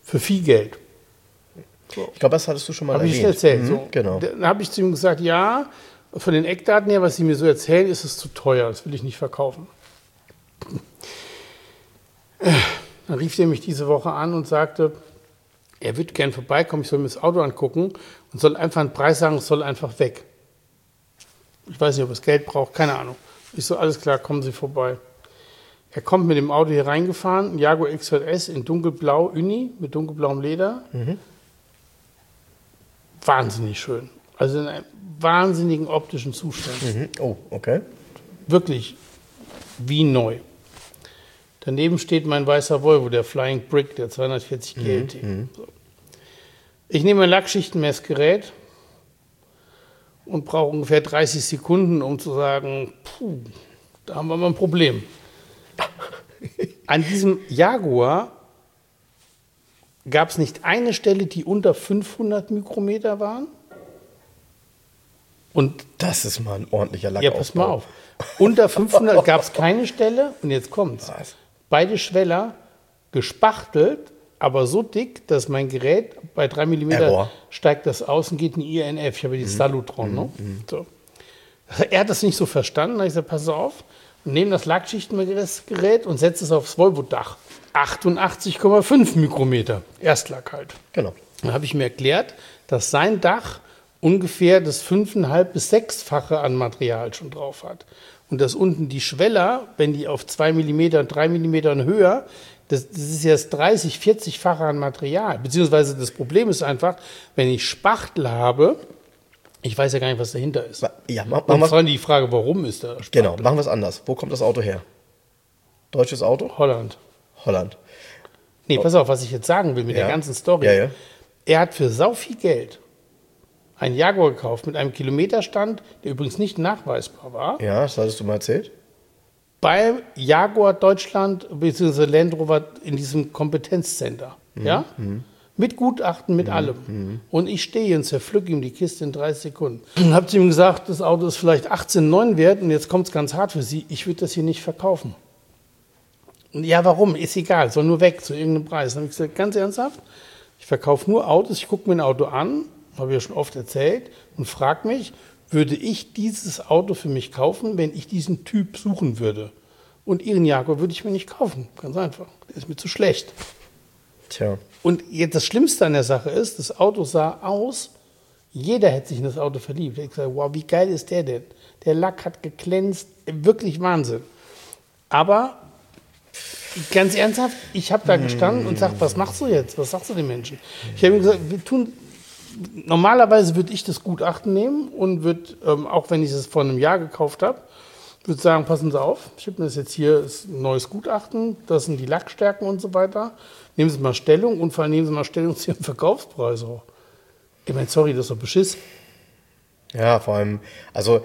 Für viel Geld. So. Ich glaube, das hattest du schon mal hab erwähnt. Habe ich erzählt. Mhm, so. Genau. Dann habe ich zu ihm gesagt, ja, von den Eckdaten her, was sie mir so erzählen, ist es zu teuer. Das will ich nicht verkaufen. Dann rief er mich diese Woche an und sagte, er würde gern vorbeikommen, ich soll mir das Auto angucken und soll einfach einen Preis sagen, es soll einfach weg. Ich weiß nicht, ob es Geld braucht, keine Ahnung. Ich so, alles klar, kommen Sie vorbei. Er kommt mit dem Auto hier reingefahren, ein Jaguar X J S in dunkelblau Uni mit dunkelblauem Leder. Mhm. Wahnsinnig schön. Also in einem wahnsinnigen optischen Zustand. Mhm. Oh, okay. Wirklich wie neu. Daneben steht mein weißer Volvo, der Flying Brick, der zweihundertvierzig G L T. Mhm. So. Ich nehme ein Lackschichtenmessgerät und brauche ungefähr dreißig Sekunden, um zu sagen, puh, da haben wir mal ein Problem. An diesem Jaguar gab es nicht eine Stelle, die unter fünfhundert Mikrometer waren. Und das ist mal ein ordentlicher Lackaufbau. Ja, pass mal auf. Unter fünfhundert gab es keine Stelle und jetzt kommt's. Beide Schweller gespachtelt, aber so dick, dass mein Gerät bei drei Millimeter steigt das aus und geht in I N F. Ich habe die mhm. Salutron. Ne? Mhm. So. Er hat das nicht so verstanden. Da habe ich gesagt, pass auf, nehme das Lackschichtengerät und setze es aufs Volvo-Dach. achtundachtzig Komma fünf Mikrometer, Erstlack halt. Genau. Dann habe ich mir erklärt, dass sein Dach ungefähr das fünfeinhalb bis sechsfache an Material schon drauf hat. Und dass unten die Schweller, wenn die auf zwei Millimeter und drei Millimeter höher, das, das ist ja das dreißig, vierzig-fache an Material. Beziehungsweise das Problem ist einfach, wenn ich Spachtel habe, ich weiß ja gar nicht, was dahinter ist. Ja, mach, mach, und vor allem die Frage, warum ist da Spachtel? Genau, machen wir es anders. Wo kommt das Auto her? Deutsches Auto? Holland. Holland. Nee, pass auf, was ich jetzt sagen will mit ja. der ganzen Story. Ja, ja. Er hat für sau viel Geld einen Jaguar gekauft mit einem Kilometerstand, der übrigens nicht nachweisbar war. Ja, das hattest du mal erzählt. Bei Jaguar Deutschland bzw. Land Rover in diesem Kompetenzcenter. Mhm. Ja? Mhm. Mit Gutachten, mit mhm. allem. Mhm. Und ich stehe und zerpflücke ihm die Kiste in dreißig Sekunden. Und habe zu ihm gesagt, das Auto ist vielleicht achtzehn Komma neun wert und jetzt kommt es ganz hart für Sie. Ich würde das hier nicht verkaufen. Und ja, warum? Ist egal, soll nur weg zu irgendeinem Preis. Dann habe ich gesagt, ganz ernsthaft, ich verkaufe nur Autos, ich gucke mir ein Auto an, habe ich ja schon oft erzählt, und frage mich, würde ich dieses Auto für mich kaufen, wenn ich diesen Typ suchen würde? Und Ihren Jaguar würde ich mir nicht kaufen, ganz einfach. Der ist mir zu schlecht. Tja. Und jetzt das Schlimmste an der Sache ist, das Auto sah aus, jeder hätte sich in das Auto verliebt. Ich habe gesagt, wow, wie geil ist der denn? Der Lack hat geglänzt, wirklich Wahnsinn. Aber ganz ernsthaft, ich habe da gestanden und sage, was machst du jetzt? Was sagst du den Menschen? Ich habe gesagt, wir tun, normalerweise würde ich das Gutachten nehmen und würde, ähm, auch wenn ich es vor einem Jahr gekauft habe, würde sagen, passen Sie auf, ich habe mir das jetzt hier, ist ein neues Gutachten, das sind die Lackstärken und so weiter. Nehmen Sie mal Stellung und vor allem nehmen Sie mal Stellung zu Ihrem Preis auch. Ich meine, sorry, das ist doch Beschiss. Ja, vor allem, also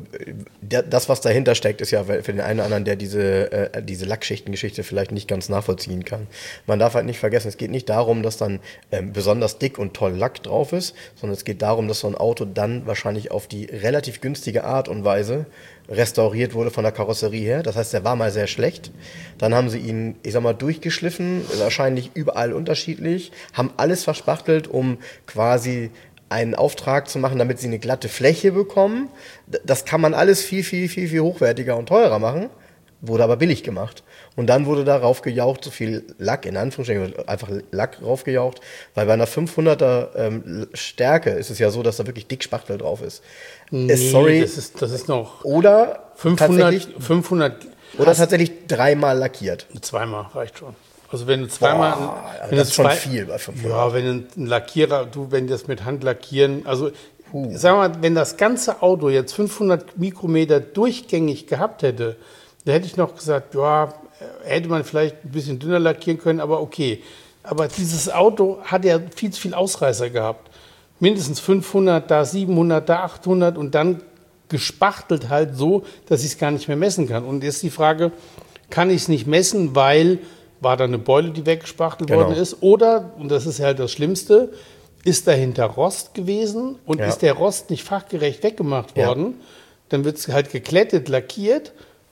das, was dahinter steckt, ist ja für den einen oder anderen, der diese, äh, diese Lackschichtengeschichte vielleicht nicht ganz nachvollziehen kann. Man darf halt nicht vergessen, es geht nicht darum, dass dann ähm, besonders dick und toll Lack drauf ist, sondern es geht darum, dass so ein Auto dann wahrscheinlich auf die relativ günstige Art und Weise restauriert wurde von der Karosserie her. Das heißt, der war mal sehr schlecht. Dann haben sie ihn, ich sag mal, durchgeschliffen, wahrscheinlich überall unterschiedlich, haben alles verspachtelt, um quasi einen Auftrag zu machen, damit sie eine glatte Fläche bekommen. Das kann man alles viel, viel, viel, viel hochwertiger und teurer machen, wurde aber billig gemacht. Und dann wurde da raufgejaucht, so viel Lack, in Anführungsstrichen, einfach Lack raufgejaucht, weil bei einer fünfhunderter ähm, Stärke ist es ja so, dass da wirklich dick Spachtel drauf ist. Nee, es, sorry. Das ist, das ist noch oder fünfhundert, tatsächlich, fünfhundert oder tatsächlich dreimal lackiert. Zweimal reicht schon. Also wenn du zweimal, Boah, wenn das ist schon zwei, viel bei fünfhundert. Ja, wenn ein Lackierer, du, wenn das mit Hand lackieren, also uh. sag mal, wenn das ganze Auto jetzt fünfhundert Mikrometer durchgängig gehabt hätte, da hätte ich noch gesagt, ja, hätte man vielleicht ein bisschen dünner lackieren können, aber okay. Aber dieses Auto hat ja viel zu viel Ausreißer gehabt. Mindestens fünfhundert, da siebenhundert, da achthundert und dann gespachtelt halt so, dass ich es gar nicht mehr messen kann. Und jetzt die Frage, kann ich es nicht messen, weil war da eine Beule, die weggespachtelt genau. worden ist? Oder, und das ist halt das Schlimmste, ist dahinter Rost gewesen und ja. ist der Rost nicht fachgerecht weggemacht worden? Ja. Dann wird es halt geklettet, lackiert,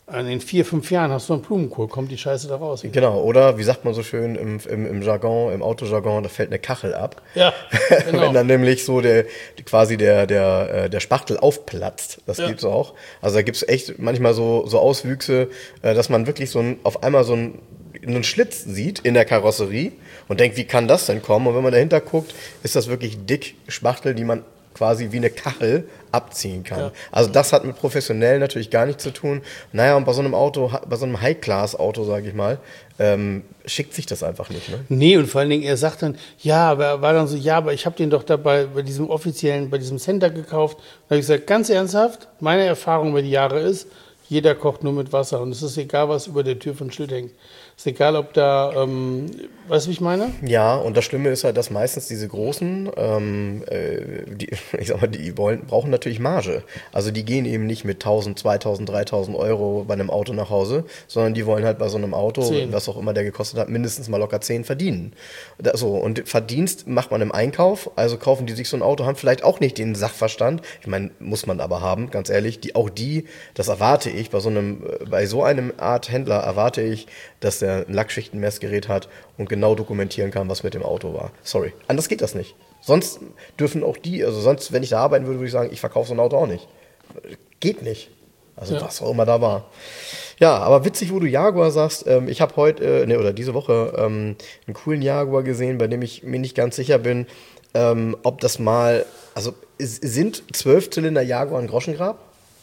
in vier, fünf Jahren hast du einen Blumenkohl, kommt die Scheiße da raus. Genau, oder wie sagt man so schön im, im, im Jargon, im Autojargon, da fällt eine Kachel ab. Ja, genau. Wenn dann nämlich so der quasi der, der, der Spachtel aufplatzt. Das ja. gibt's auch. Also da gibt's echt manchmal so, so Auswüchse, dass man wirklich so ein, auf einmal so ein einen Schlitz sieht in der Karosserie und denkt, wie kann das denn kommen? Und wenn man dahinter guckt, ist das wirklich dick Spachtel, die man quasi wie eine Kachel abziehen kann. Ja. Also das hat mit professionell natürlich gar nichts zu tun. Naja, und bei so einem Auto, bei so einem High-Class-Auto, sage ich mal, ähm, schickt sich das einfach nicht. Ne? Nee, und vor allen Dingen, er sagt dann, ja, aber er war dann so, ja, aber ich habe den doch dabei bei diesem offiziellen, bei diesem Center gekauft. Da habe ich gesagt, ganz ernsthaft, meine Erfahrung über die Jahre ist, jeder kocht nur mit Wasser und es ist egal, was über der Tür von Schild hängt. Ist egal, ob da, ähm, weißt du, wie ich meine? Ja, und das Schlimme ist halt, dass meistens diese großen, ähm, äh, die, ich sag mal, die wollen, brauchen natürlich Marge. Also die gehen eben nicht mit tausend, zweitausend, dreitausend Euro bei einem Auto nach Hause, sondern die wollen halt bei so einem Auto, zehn. Was auch immer der gekostet hat, mindestens mal locker zehn verdienen. Da, so, und Verdienst macht man im Einkauf, also kaufen die sich so ein Auto, haben vielleicht auch nicht den Sachverstand, ich meine, muss man aber haben, ganz ehrlich, die, auch die, das erwarte ich, bei so einem, bei so einem Art Händler erwarte ich, dass der ein Lackschichtenmessgerät hat und genau dokumentieren kann, was mit dem Auto war. Sorry, anders geht das nicht. Sonst dürfen auch die, also sonst, wenn ich da arbeiten würde, würde ich sagen, ich verkaufe so ein Auto auch nicht. Geht nicht. Also ja. Was auch immer da war. Ja, aber witzig, wo du Jaguar sagst. Ähm, ich habe heute, äh, ne, oder diese Woche ähm, einen coolen Jaguar gesehen, bei dem ich mir nicht ganz sicher bin, ähm, ob das mal, also sind Zwölfzylinder Jaguar ein Groschengrab?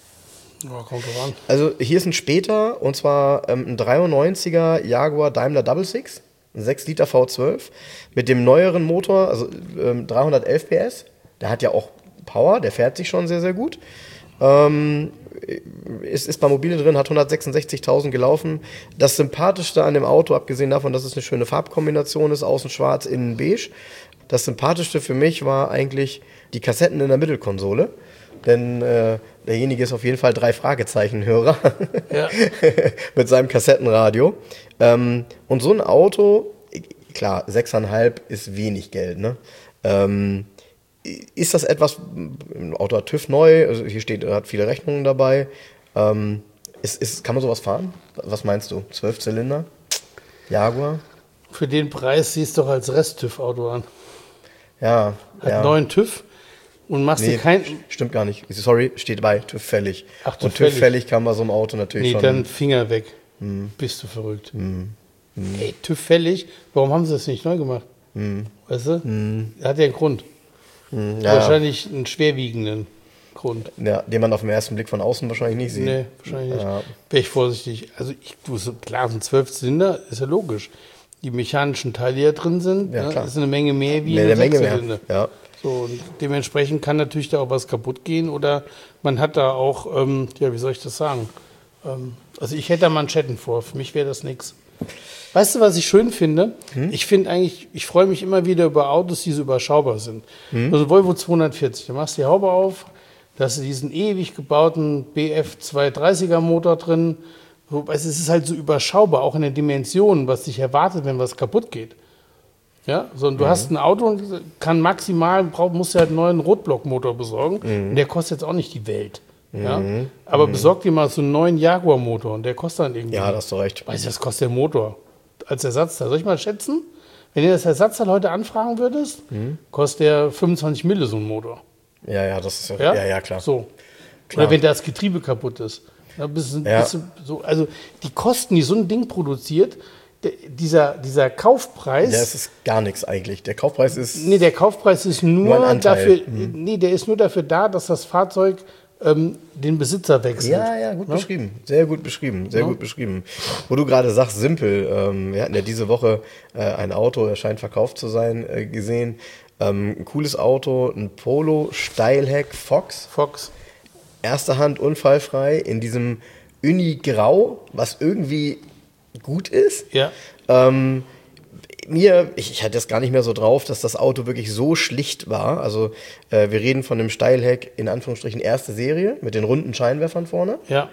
Ja, kommt drauf an. Also hier ist ein später, und zwar ähm, ein dreiundneunziger Jaguar Daimler Double Six, ein sechs Liter V zwölf mit dem neueren Motor, also ähm, dreihundertelf P S. Der hat ja auch Power, der fährt sich schon sehr, sehr gut. Ähm, ist, ist bei Mobile drin, hat hundertsechsundsechzigtausend gelaufen. Das Sympathischste an dem Auto, abgesehen davon, dass es eine schöne Farbkombination ist, außen schwarz, innen beige, das Sympathischste für mich war eigentlich die Kassetten in der Mittelkonsole. Denn äh, derjenige ist auf jeden Fall drei Fragezeichen-Hörer ja. mit seinem Kassettenradio. Ähm, und so ein Auto, klar, sechseinhalb ist wenig Geld, ne? Ähm, ist das etwas, ein Auto hat TÜV neu, also hier steht, hat viele Rechnungen dabei. Ähm, ist, ist, kann man sowas fahren? Was meinst du? Zwölf Zylinder? Jaguar? Für den Preis siehst du doch als Rest-TÜV-Auto an. Ja. Hat ja. neuen TÜV. Und machst nee, du kein. Stimmt gar nicht. Sorry, steht bei TÜV fällig. Ach, und TÜV fällig kann man so einem Auto natürlich nee, schon. Nee, dann Finger weg. Hm. Bist du verrückt. Hm. Hm. Ey, TÜV fällig, warum haben sie das nicht neu gemacht? Hm. Weißt du? Hm. Hat ja einen Grund. Hm. Ja. Wahrscheinlich einen schwerwiegenden Grund. Ja, den man auf den ersten Blick von außen wahrscheinlich nicht sieht. Nee, wahrscheinlich nicht. Ja. Wäre ich vorsichtig. Also, ich, du, so, klar, so ein Zwölfzylinder ist ja logisch. Die mechanischen Teile, die da drin sind, ja, ne, ist eine Menge mehr wie nee, ein Sechszylinder. Ja. So, und dementsprechend kann natürlich da auch was kaputt gehen oder man hat da auch, ähm, ja, wie soll ich das sagen? Ähm, also ich hätte da Manschetten vor, für mich wäre das nichts. Weißt du, was ich schön finde? Hm? Ich finde eigentlich, ich freue mich immer wieder über Autos, die so überschaubar sind. Hm? Also Volvo zweihundertvierzig, da machst du die Haube auf, da hast du diesen ewig gebauten B F zweihundertdreißiger Motor drin. Es ist halt so überschaubar, auch in den Dimensionen, was dich erwartet, wenn was kaputt geht. Ja, so, und du mhm. hast ein Auto und kann maximal, brauch, musst du halt einen neuen Rotblockmotor besorgen. Mhm. Und der kostet jetzt auch nicht die Welt. Mhm. Ja? Aber mhm. besorg dir mal so einen neuen Jaguar-Motor und der kostet dann irgendwie. Ja, da hast du recht. Weißt du, was kostet der Motor als Ersatzteil? Soll ich mal schätzen? Wenn du das Ersatzteil heute anfragen würdest, mhm. kostet der fünfundzwanzig Mille so ein Motor. Ja, ja, das ist ja, ja? ja, ja klar. So. Klar. Oder wenn das Getriebe kaputt ist. Ja, bisschen, ja. bisschen so, also die Kosten, die so ein Ding produziert, der, dieser, dieser Kaufpreis. Das ist gar nichts eigentlich. Der Kaufpreis ist. Nee, der Kaufpreis ist nur, nur ein dafür. Hm. Nee, der ist nur dafür da, dass das Fahrzeug ähm, den Besitzer wechselt. Ja, ja, gut ne? beschrieben. Sehr gut beschrieben. Sehr ja. gut beschrieben. Wo du gerade sagst, simpel. Ähm, wir hatten ja diese Woche äh, ein Auto, er scheint verkauft zu sein, äh, gesehen. Ähm, ein cooles Auto, ein Polo Steilheck Fox. Fox. Erste Hand unfallfrei in diesem Uni-Grau, was irgendwie gut ist. Ja. Ähm, mir, ich, ich hatte das gar nicht mehr so drauf, dass das Auto wirklich so schlicht war. Also äh, wir reden von einem Steilheck, in Anführungsstrichen erste Serie, mit den runden Scheinwerfern vorne. Ja.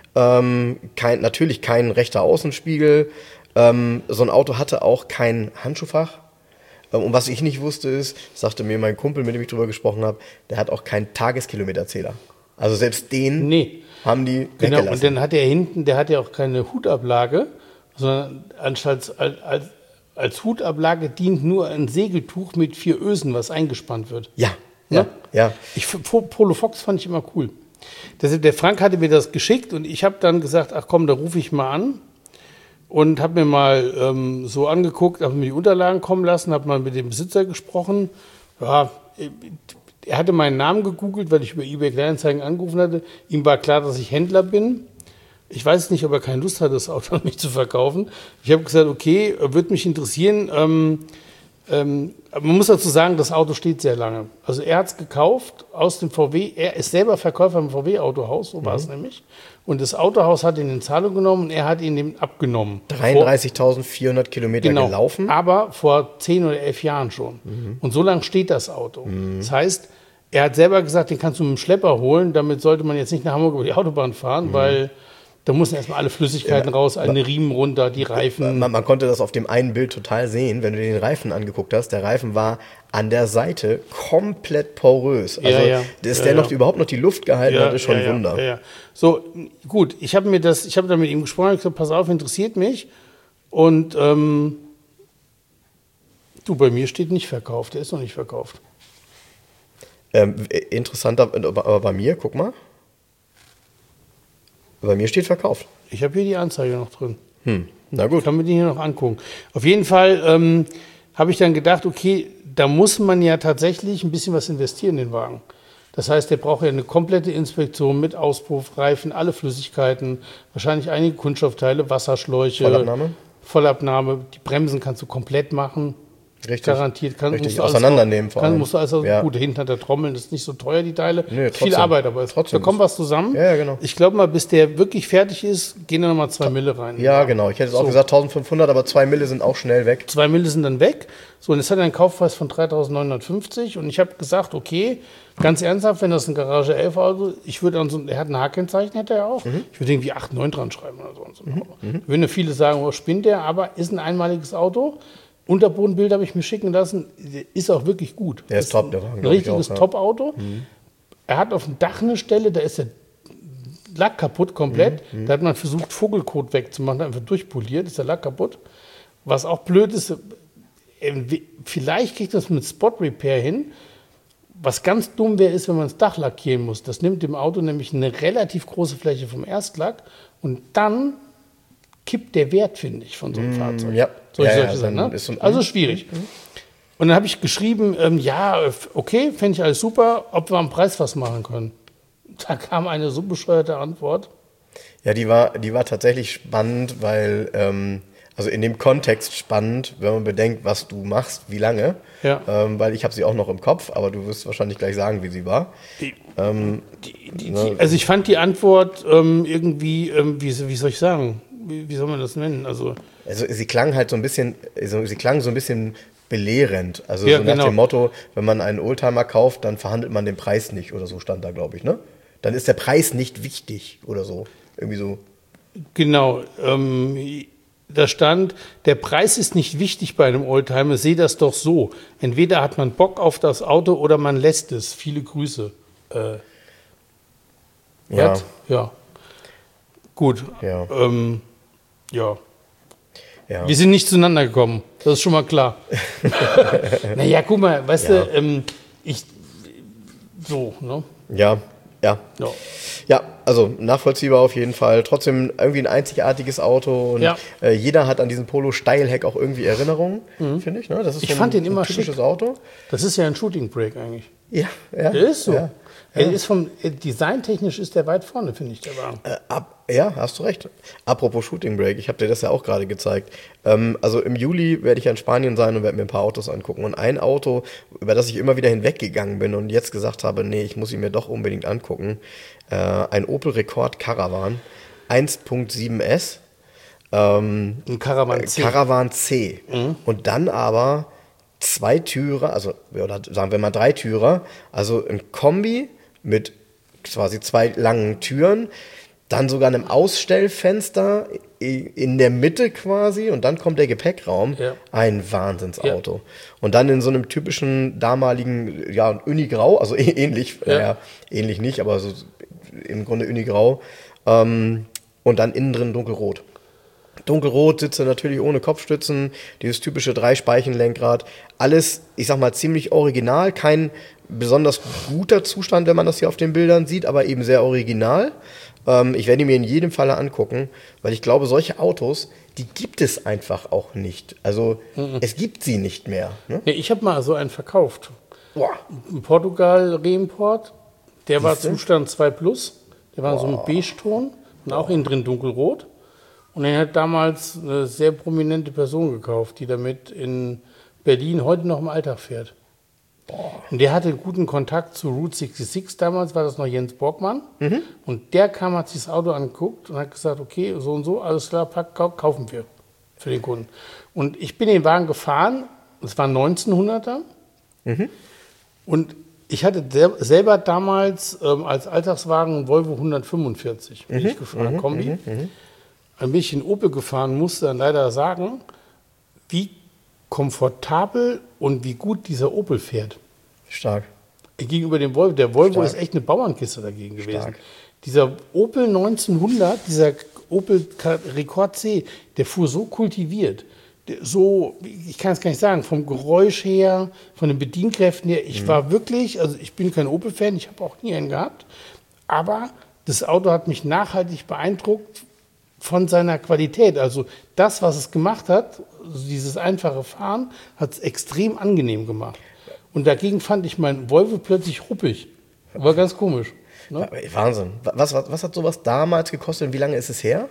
Ähm, kein, natürlich kein rechter Außenspiegel. Ähm, so ein Auto hatte auch kein Handschuhfach. Ähm, und was ich nicht wusste ist, sagte mir mein Kumpel, mit dem ich drüber gesprochen habe, der hat auch keinen Tageskilometerzähler. Also selbst den Nee. haben die Genau, weggelassen. und dann hat er hinten, der hat ja auch keine Hutablage, sondern anstatt als, als, als Hutablage dient nur ein Segeltuch mit vier Ösen, was eingespannt wird. Ja, ja, Ne? ja. Ich, Polo Fox fand ich immer cool. Das, der Frank hatte mir das geschickt und ich habe dann gesagt, ach komm, da rufe ich mal an und habe mir mal ähm, so angeguckt, habe mir die Unterlagen kommen lassen, habe mal mit dem Besitzer gesprochen. Ja, er hatte meinen Namen gegoogelt, weil ich über eBay Kleinanzeigen angerufen hatte. Ihm war klar, dass ich Händler bin. Ich weiß nicht, ob er keine Lust hat, das Auto an mich zu verkaufen. Ich habe gesagt, okay, würde mich interessieren. Ähm, ähm, man muss dazu sagen, das Auto steht sehr lange. Also er hat es gekauft aus dem V W. Er ist selber Verkäufer im V W-Autohaus, so war es nämlich. Und das Autohaus hat ihn in Zahlung genommen und er hat ihn dem abgenommen. dreiunddreißigtausendvierhundert Kilometer Genau, gelaufen. aber vor zehn oder elf Jahren schon. Mhm. Und so lange steht das Auto. Mhm. Das heißt, er hat selber gesagt, den kannst du mit dem Schlepper holen. Damit sollte man jetzt nicht nach Hamburg über die Autobahn fahren, mhm. weil da mussten erstmal alle Flüssigkeiten ja, raus, eine Riemen runter, die Reifen. Man, man konnte das auf dem einen Bild total sehen, wenn du den Reifen angeguckt hast. Der Reifen war an der Seite komplett porös. Also, ja, ja. dass ja, der ja. noch überhaupt noch die Luft gehalten ja, hat, ist schon ja, ein Wunder. Ja, ja. So, gut, ich habe mir das, ich habe da mit ihm gesprochen, ich gesagt, pass auf, interessiert mich. Und ähm, du, bei mir steht nicht verkauft, der ist noch nicht verkauft. Ähm, interessanter, aber bei mir, guck mal. Bei mir steht verkauft. Ich habe hier die Anzeige noch drin. Hm. Na gut. Kann man die hier noch angucken. Auf jeden Fall ähm, habe ich dann gedacht, okay, da muss man ja tatsächlich ein bisschen was investieren in den Wagen. Das heißt, der braucht ja eine komplette Inspektion mit Auspuff, Reifen, alle Flüssigkeiten, wahrscheinlich einige Kunststoffteile, Wasserschläuche. Vollabnahme? Vollabnahme. Die Bremsen kannst du komplett machen. Richtig. Garantiert. Kann, Richtig. Musst du Auseinandernehmen auch, vor kann, allem. Musst du also, ja. Gut, hinten hat der Trommeln, das ist nicht so teuer, die Teile. Nö, Viel Arbeit, aber es, trotzdem da kommt was zusammen. Ja, ja, genau. Ich glaube mal, bis der wirklich fertig ist, gehen da nochmal zwei Mille rein. Ja, genau. Ich hätte es auch So. gesagt eintausendfünfhundert, aber zwei Mille sind auch schnell weg. Zwei Mille sind dann weg. So, und es hat einen Kaufpreis von dreitausendneunhundertfünfzig. Und ich habe gesagt, okay, ganz ernsthaft, wenn das ein Garage elf Auto, ich würde dann so, er hat ein H-Kennzeichen, hätte er auch. Mhm. Ich würde irgendwie acht, neun dran schreiben oder so. Und so. Mhm. Würden viele sagen, oh, spinnt der, aber ist ein einmaliges Auto. Unterbodenbild habe ich mir schicken lassen, ist auch wirklich gut. Der ist top, der Wagen. Ein richtiges auch, ja. Top-Auto. Mhm. Er hat auf dem Dach eine Stelle, da ist der Lack kaputt komplett. Mhm. Da hat man versucht, Vogelkot wegzumachen, einfach durchpoliert, ist der Lack kaputt. Was auch blöd ist, vielleicht kriegt das mit Spot Repair hin. Was ganz dumm wäre, ist, wenn man das Dach lackieren muss. Das nimmt dem Auto nämlich eine relativ große Fläche vom Erstlack und dann kippt der Wert, finde ich, von so einem mm, Fahrzeug. Ja. Solche, ja, solche ja, Sachen, ne? ist so ein, also schwierig. Mhm. Und dann habe ich geschrieben, ähm, ja, okay, fände ich alles super, ob wir am Preis was machen können. Da kam eine so bescheuerte Antwort. Ja, die war, die war tatsächlich spannend, weil, ähm, also in dem Kontext spannend, wenn man bedenkt, was du machst, wie lange. Ja. Ähm, weil ich habe sie auch noch im Kopf, aber du wirst wahrscheinlich gleich sagen, wie sie war. Die, ähm, die, die, die, also ich fand die Antwort ähm, irgendwie, ähm, wie, wie soll ich sagen, wie, wie soll man das nennen? Also, also sie klang halt so ein bisschen, also sie klang so ein bisschen belehrend. Also ja, so nach genau. dem Motto, wenn man einen Oldtimer kauft, dann verhandelt man den Preis nicht oder so, stand da, glaube ich, ne? Dann ist der Preis nicht wichtig oder so. Irgendwie so. Genau. Ähm, da stand, der Preis ist nicht wichtig bei einem Oldtimer, sehe das doch so. Entweder hat man Bock auf das Auto oder man lässt es. Viele Grüße. Äh, ja. What? Ja. Gut. Ja. Ähm, ja. Ja. Wir sind nicht zueinander gekommen. Das ist schon mal klar. Naja, guck mal, weißt Ja. du, ähm, ich, so, ne? Ja, ja. Ja. Ja, also nachvollziehbar auf jeden Fall. Trotzdem irgendwie ein einzigartiges Auto. Und Ja. äh, jeder hat an diesen Polo Steilheck auch irgendwie Erinnerungen, Mhm. finde ich. Ne? Das ist Ich so ein, fand den so ein immer typisches schick. Auto. Das ist ja ein Shooting Break eigentlich. Ja, ja. Der ist so. Ja. Er ist vom, äh, designtechnisch ist der weit vorne, finde ich, der Wagen. Äh, ab, ja, hast du recht. Apropos Shooting Break, ich habe dir das ja auch gerade gezeigt. Ähm, also im Juli werde ich ja in Spanien sein und werde mir ein paar Autos angucken. Und ein Auto, über das ich immer wieder hinweggegangen bin und jetzt gesagt habe, nee, ich muss ihn mir doch unbedingt angucken. Äh, ein Opel Rekord Caravan eins Punkt sieben S. Ähm, Ein Caravan C. Caravan C. Mhm. Und dann aber zwei Türer, also oder sagen wir mal drei Türer, also ein Kombi mit quasi zwei langen Türen, dann sogar einem Ausstellfenster in der Mitte quasi und dann kommt der Gepäckraum. Ja. Ein Wahnsinnsauto. Ja. Und dann in so einem typischen damaligen, ja, Unigrau, also ähnlich, Ja. naja, ähnlich nicht, aber so im Grunde Unigrau. Ähm, und dann innen drin dunkelrot. Dunkelrot, Sitze natürlich ohne Kopfstützen, dieses typische Dreispeichenlenkrad. Alles, ich sag mal, ziemlich original, kein besonders guter Zustand, wenn man das hier auf den Bildern sieht, aber eben sehr original. Ähm, ich werde ihn mir in jedem Falle angucken, weil ich glaube, solche Autos, die gibt es einfach auch nicht. Also mhm. es gibt sie nicht mehr. Ne? Ja, ich habe mal so einen verkauft. Boah. In Portugal Reimport, der war Zustand zwei plus, der war Boah. so ein Beige-Ton und auch innen drin dunkelrot. Und den hat damals eine sehr prominente Person gekauft, die damit in Berlin heute noch im Alltag fährt. Boah. Und der hatte guten Kontakt zu Route sechsundsechzig, damals war das noch Jens Borgmann. Mhm. Und der kam, hat sich das Auto angeguckt und hat gesagt, okay, so und so, alles klar, pack, kaufen wir für den Kunden. Und ich bin den Wagen gefahren, es war ein neunzehnhunderter. Mhm. Und ich hatte selber damals ähm, als Alltagswagen einen Volvo hundertfünfundvierzig, bin mhm. ich gefahren, mhm. Kombi. Mhm. Ein bisschen Opel gefahren, musste dann leider sagen, wie komfortabel und wie gut dieser Opel fährt. Stark. Gegenüber dem Volvo. Der Volvo Stark. ist echt eine Bauernkiste dagegen gewesen. Stark. Dieser Opel neunzehnhundert, dieser Opel Rekord C, der fuhr so kultiviert. So, ich kann es gar nicht sagen, vom Geräusch her, von den Bedienkräften her. Ich mhm. war wirklich, also ich bin kein Opel-Fan, ich habe auch nie einen gehabt. Aber das Auto hat mich nachhaltig beeindruckt von seiner Qualität. Also das, was es gemacht hat, dieses einfache Fahren, hat es extrem angenehm gemacht. Und dagegen fand ich meinen Volvo plötzlich ruppig. War ganz komisch. Ne? Wahnsinn. Was, was, was hat sowas damals gekostet und wie lange ist es her?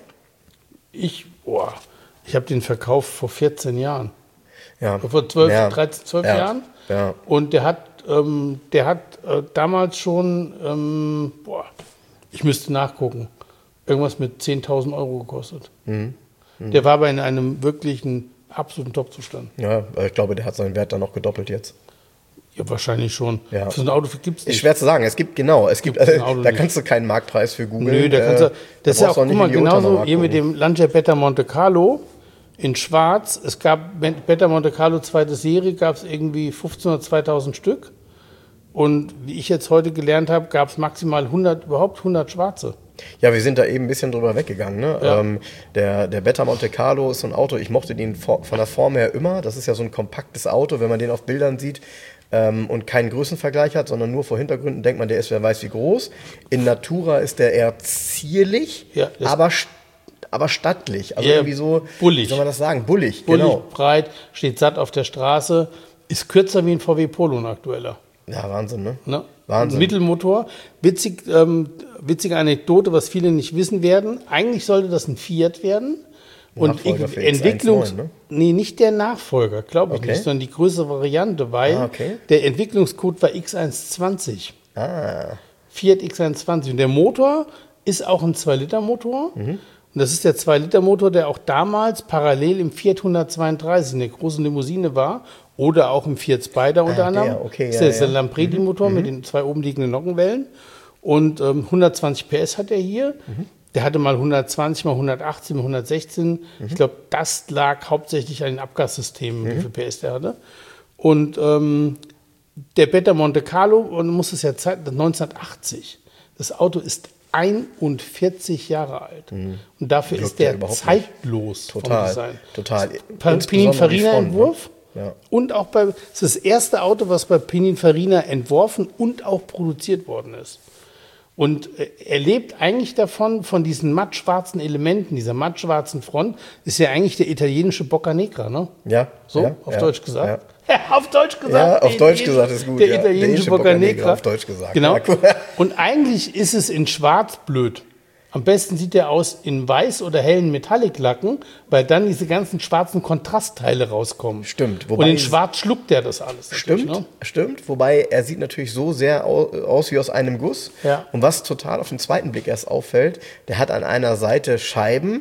Ich, boah, ich habe den verkauft vor vierzehn Jahren. Ja. Vor zwölf, ja. dreizehn, zwölf ja. Jahren. Ja. Und der hat, ähm, der hat äh, damals schon, ähm, boah, ich müsste nachgucken, irgendwas mit zehntausend Euro gekostet. Mhm. Mhm. Der war aber in einem wirklichen, absoluten Top-Zustand. Ja, ich glaube, der hat seinen Wert dann noch gedoppelt jetzt. Ja, wahrscheinlich schon. Ja. Für so ein Auto gibt es nicht. Ist schwer zu sagen. Es gibt, genau, es gibt, also, da kannst du keinen Marktpreis für googeln. Nö, da kannst du, äh, das ist ja auch, guck mal, genauso hier mit dem Lancia Beta Monte Carlo in Schwarz. Es gab Beta Monte Carlo zweite Serie, gab es irgendwie fünfzehnhundert oder zweitausend Stück. Und wie ich jetzt heute gelernt habe, gab es maximal hundert, überhaupt hundert schwarze. Ja, wir sind da eben ein bisschen drüber weggegangen. Ne? Ja. Ähm, der, der Beta Monte Carlo ist so ein Auto, ich mochte den von der Form her immer. Das ist ja so ein kompaktes Auto, wenn man den auf Bildern sieht ähm, und keinen Größenvergleich hat, sondern nur vor Hintergründen denkt man, der ist wer weiß wie groß. In Natura ist der eher zierlich, ja, aber, aber stattlich. Also ja, irgendwie so, bullig. wie soll man das sagen? Bullig, Bullig, genau. breit, steht satt auf der Straße, ist kürzer wie ein V W Polo, ein aktueller. Ja, Wahnsinn, ne? Ne? Wahnsinn. Mittelmotor. Witzig, ähm, witzige Anekdote, was viele nicht wissen werden. Eigentlich sollte das ein Fiat werden. Und Nachfolger für Entwicklungs... X eins neun, ne? Nee, nicht der Nachfolger, glaube ich Okay. nicht, sondern die größere Variante, weil Ah, okay. der Entwicklungscode war X eins zwanzig. Ah, Fiat X eins zwanzig. Und der Motor ist auch ein zwei Liter Motor. Mhm. Und das ist der zwei Liter Motor, der auch damals parallel im Fiat hundertzweiunddreißig, in der großen Limousine war. Oder auch im Fiat Spider unter Ah, anderem. der, okay, das ja, ist der ja. Lampredi-Motor Mhm. mit den zwei oben liegenden Nockenwellen. Und ähm, hundertzwanzig P S hat er hier. Mhm. Der hatte mal hundertzwanzig, mal hundertachtzehn, mal hundertsechzehn. Mhm. Ich glaube, das lag hauptsächlich an den Abgassystemen, wie viel P S der hatte. Und ähm, der Beta Monte Carlo, und man muss es ja zeigen, neunzehnhundertachtzig. Das Auto ist einundvierzig Jahre alt. Mhm. Und dafür Wirkt ist der ja überhaupt zeitlos nicht. Total, vom Design. total. Pininfarina-Entwurf. Ja. Und auch bei, es ist das erste Auto, was bei Pininfarina entworfen und auch produziert worden ist. Und er lebt eigentlich davon, von diesen mattschwarzen Elementen, dieser mattschwarzen Front, ist ja eigentlich der italienische Bocca Negra, ne? Ja. So, ja, auf ja, Deutsch gesagt. Ja. Ja, auf Deutsch gesagt. Ja, auf Der Deutsch Italien- gesagt ist gut. Der ja. italienische Bocca Negra. Auf Deutsch gesagt. Genau. Ja, cool. Und eigentlich ist es in Schwarz blöd. Am besten sieht er aus in weiß oder hellen Metallic-Lacken, weil dann diese ganzen schwarzen Kontrastteile rauskommen. Stimmt. Und in Schwarz schluckt er das alles. Stimmt, Ne? stimmt. Wobei er sieht natürlich so sehr au- aus wie aus einem Guss. Ja. Und was total auf den zweiten Blick erst auffällt, der hat an einer Seite Scheiben,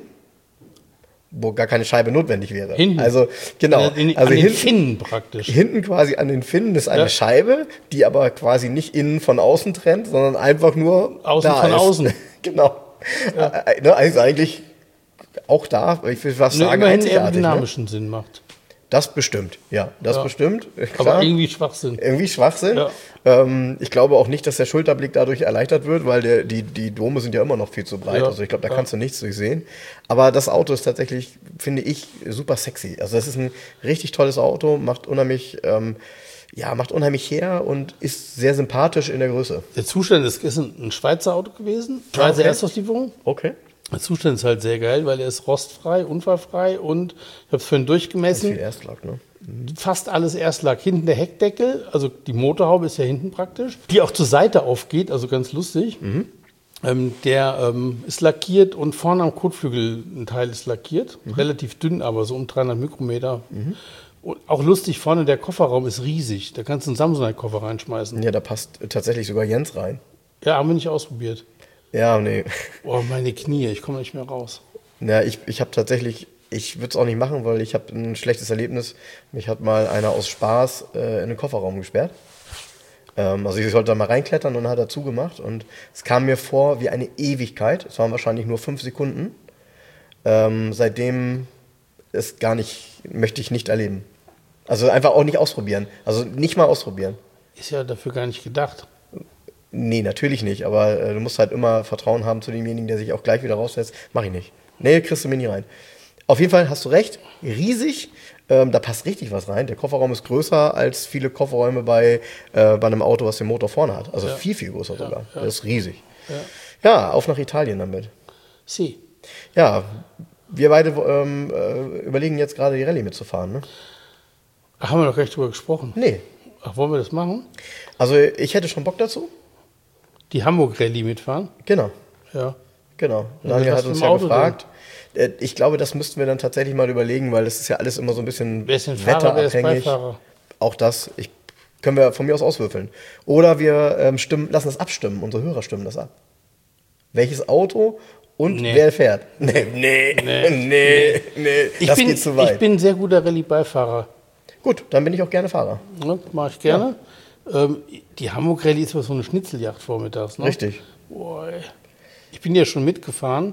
wo gar keine Scheibe notwendig wäre. Hinten. Also genau. In, also an den hinten, Finnen praktisch. hinten quasi an den Finnen ist eine Ja. Scheibe, die aber quasi nicht innen von außen trennt, sondern einfach nur Außen da von ist. außen. Genau. Ja. Äh, ne, also eigentlich auch da, ich will was Nur sagen, immerhin einzigartig. Ne? aerodynamischen Sinn macht. Das bestimmt, ja, das Ja. bestimmt. Klar. Aber irgendwie Schwachsinn. Irgendwie Schwachsinn. Ja. Ähm, ich glaube auch nicht, dass der Schulterblick dadurch erleichtert wird, weil der, die, die Dome sind ja immer noch viel zu breit. Ja. Also ich glaube, da Ja. kannst du nichts durchsehen. Aber das Auto ist tatsächlich, finde ich, super sexy. Also das ist ein richtig tolles Auto, macht unheimlich, ähm, ja, macht unheimlich her und ist sehr sympathisch in der Größe. Der Zustand ist, ist ein, ein Schweizer Auto gewesen. Schweizer Okay. Erstauslieferung. Okay. Der Zustand ist halt sehr geil, weil er ist rostfrei, unfallfrei und ich habe es vorhin durchgemessen. Viel Erstlack, ne? Fast alles Erstlack. Hinten der Heckdeckel, also die Motorhaube ist ja hinten praktisch, die auch zur Seite aufgeht, also ganz lustig. Mhm. Ähm, der ähm, ist lackiert und vorne am Kotflügel ein Teil ist lackiert. Mhm. Relativ dünn, aber so um dreihundert Mikrometer. Und auch lustig, vorne der Kofferraum ist riesig. Da kannst du einen Samsonite-Koffer reinschmeißen. Ja, da passt tatsächlich sogar Jens rein. Ja, haben wir nicht ausprobiert. Ja, nee. Oh, meine Knie, ich komme nicht mehr raus. Ja, ich, ich habe tatsächlich, ich würde es auch nicht machen, weil ich habe ein schlechtes Erlebnis. Mich hat mal einer aus Spaß äh, in den Kofferraum gesperrt. Ähm, also ich sollte da mal reinklettern und dann hat er zugemacht. Und es kam mir vor wie eine Ewigkeit. Es waren wahrscheinlich nur fünf Sekunden. Ähm, seitdem es gar nicht, möchte ich nicht erleben. Also einfach auch nicht ausprobieren. Also nicht mal ausprobieren. Ist ja dafür gar nicht gedacht. Nee, natürlich nicht, aber äh, du musst halt immer Vertrauen haben zu demjenigen, der sich auch gleich wieder raussetzt. Mach ich nicht. Nee, kriegst du mir nie rein. Auf jeden Fall hast du recht, riesig, ähm, da passt richtig was rein. Der Kofferraum ist größer als viele Kofferräume bei, äh, bei einem Auto, was den Motor vorne hat. Also Ja. viel, viel größer Ja, sogar. ja. Das ist riesig. Ja. Ja, auf nach Italien damit. Sie. Ja, wir beide ähm, äh, überlegen jetzt gerade die Rallye mitzufahren, ne? Haben wir doch recht drüber gesprochen. Nee, Ach, wollen wir das machen? also ich hätte schon Bock dazu. Die Hamburg-Rallye mitfahren? Genau. Ja. Genau. Ja, Daniel was hat für uns ein ja Auto gefragt. Äh, Ich glaube, das müssten wir dann tatsächlich mal überlegen, weil das ist ja alles immer so ein bisschen Wer ist denn Fahrer, wer ist wetterabhängig. Beifahrer? Auch das ich, können wir von mir aus auswürfeln. Oder wir ähm, stimmen, lassen das abstimmen. Unsere Hörer stimmen das ab. Welches Auto und Nee. wer fährt? Nee, nee, nee, nee. nee. Ich Das bin, geht zu weit. Ich bin ein sehr guter Rallye-Beifahrer. Gut, dann bin ich auch gerne Fahrer. Ne? Mache ich gerne. Ähm, die Hamburg-Rallye ist so eine Schnitzeljagd vormittags. Ne? Richtig. Boah, ey. Ich bin ja schon mitgefahren.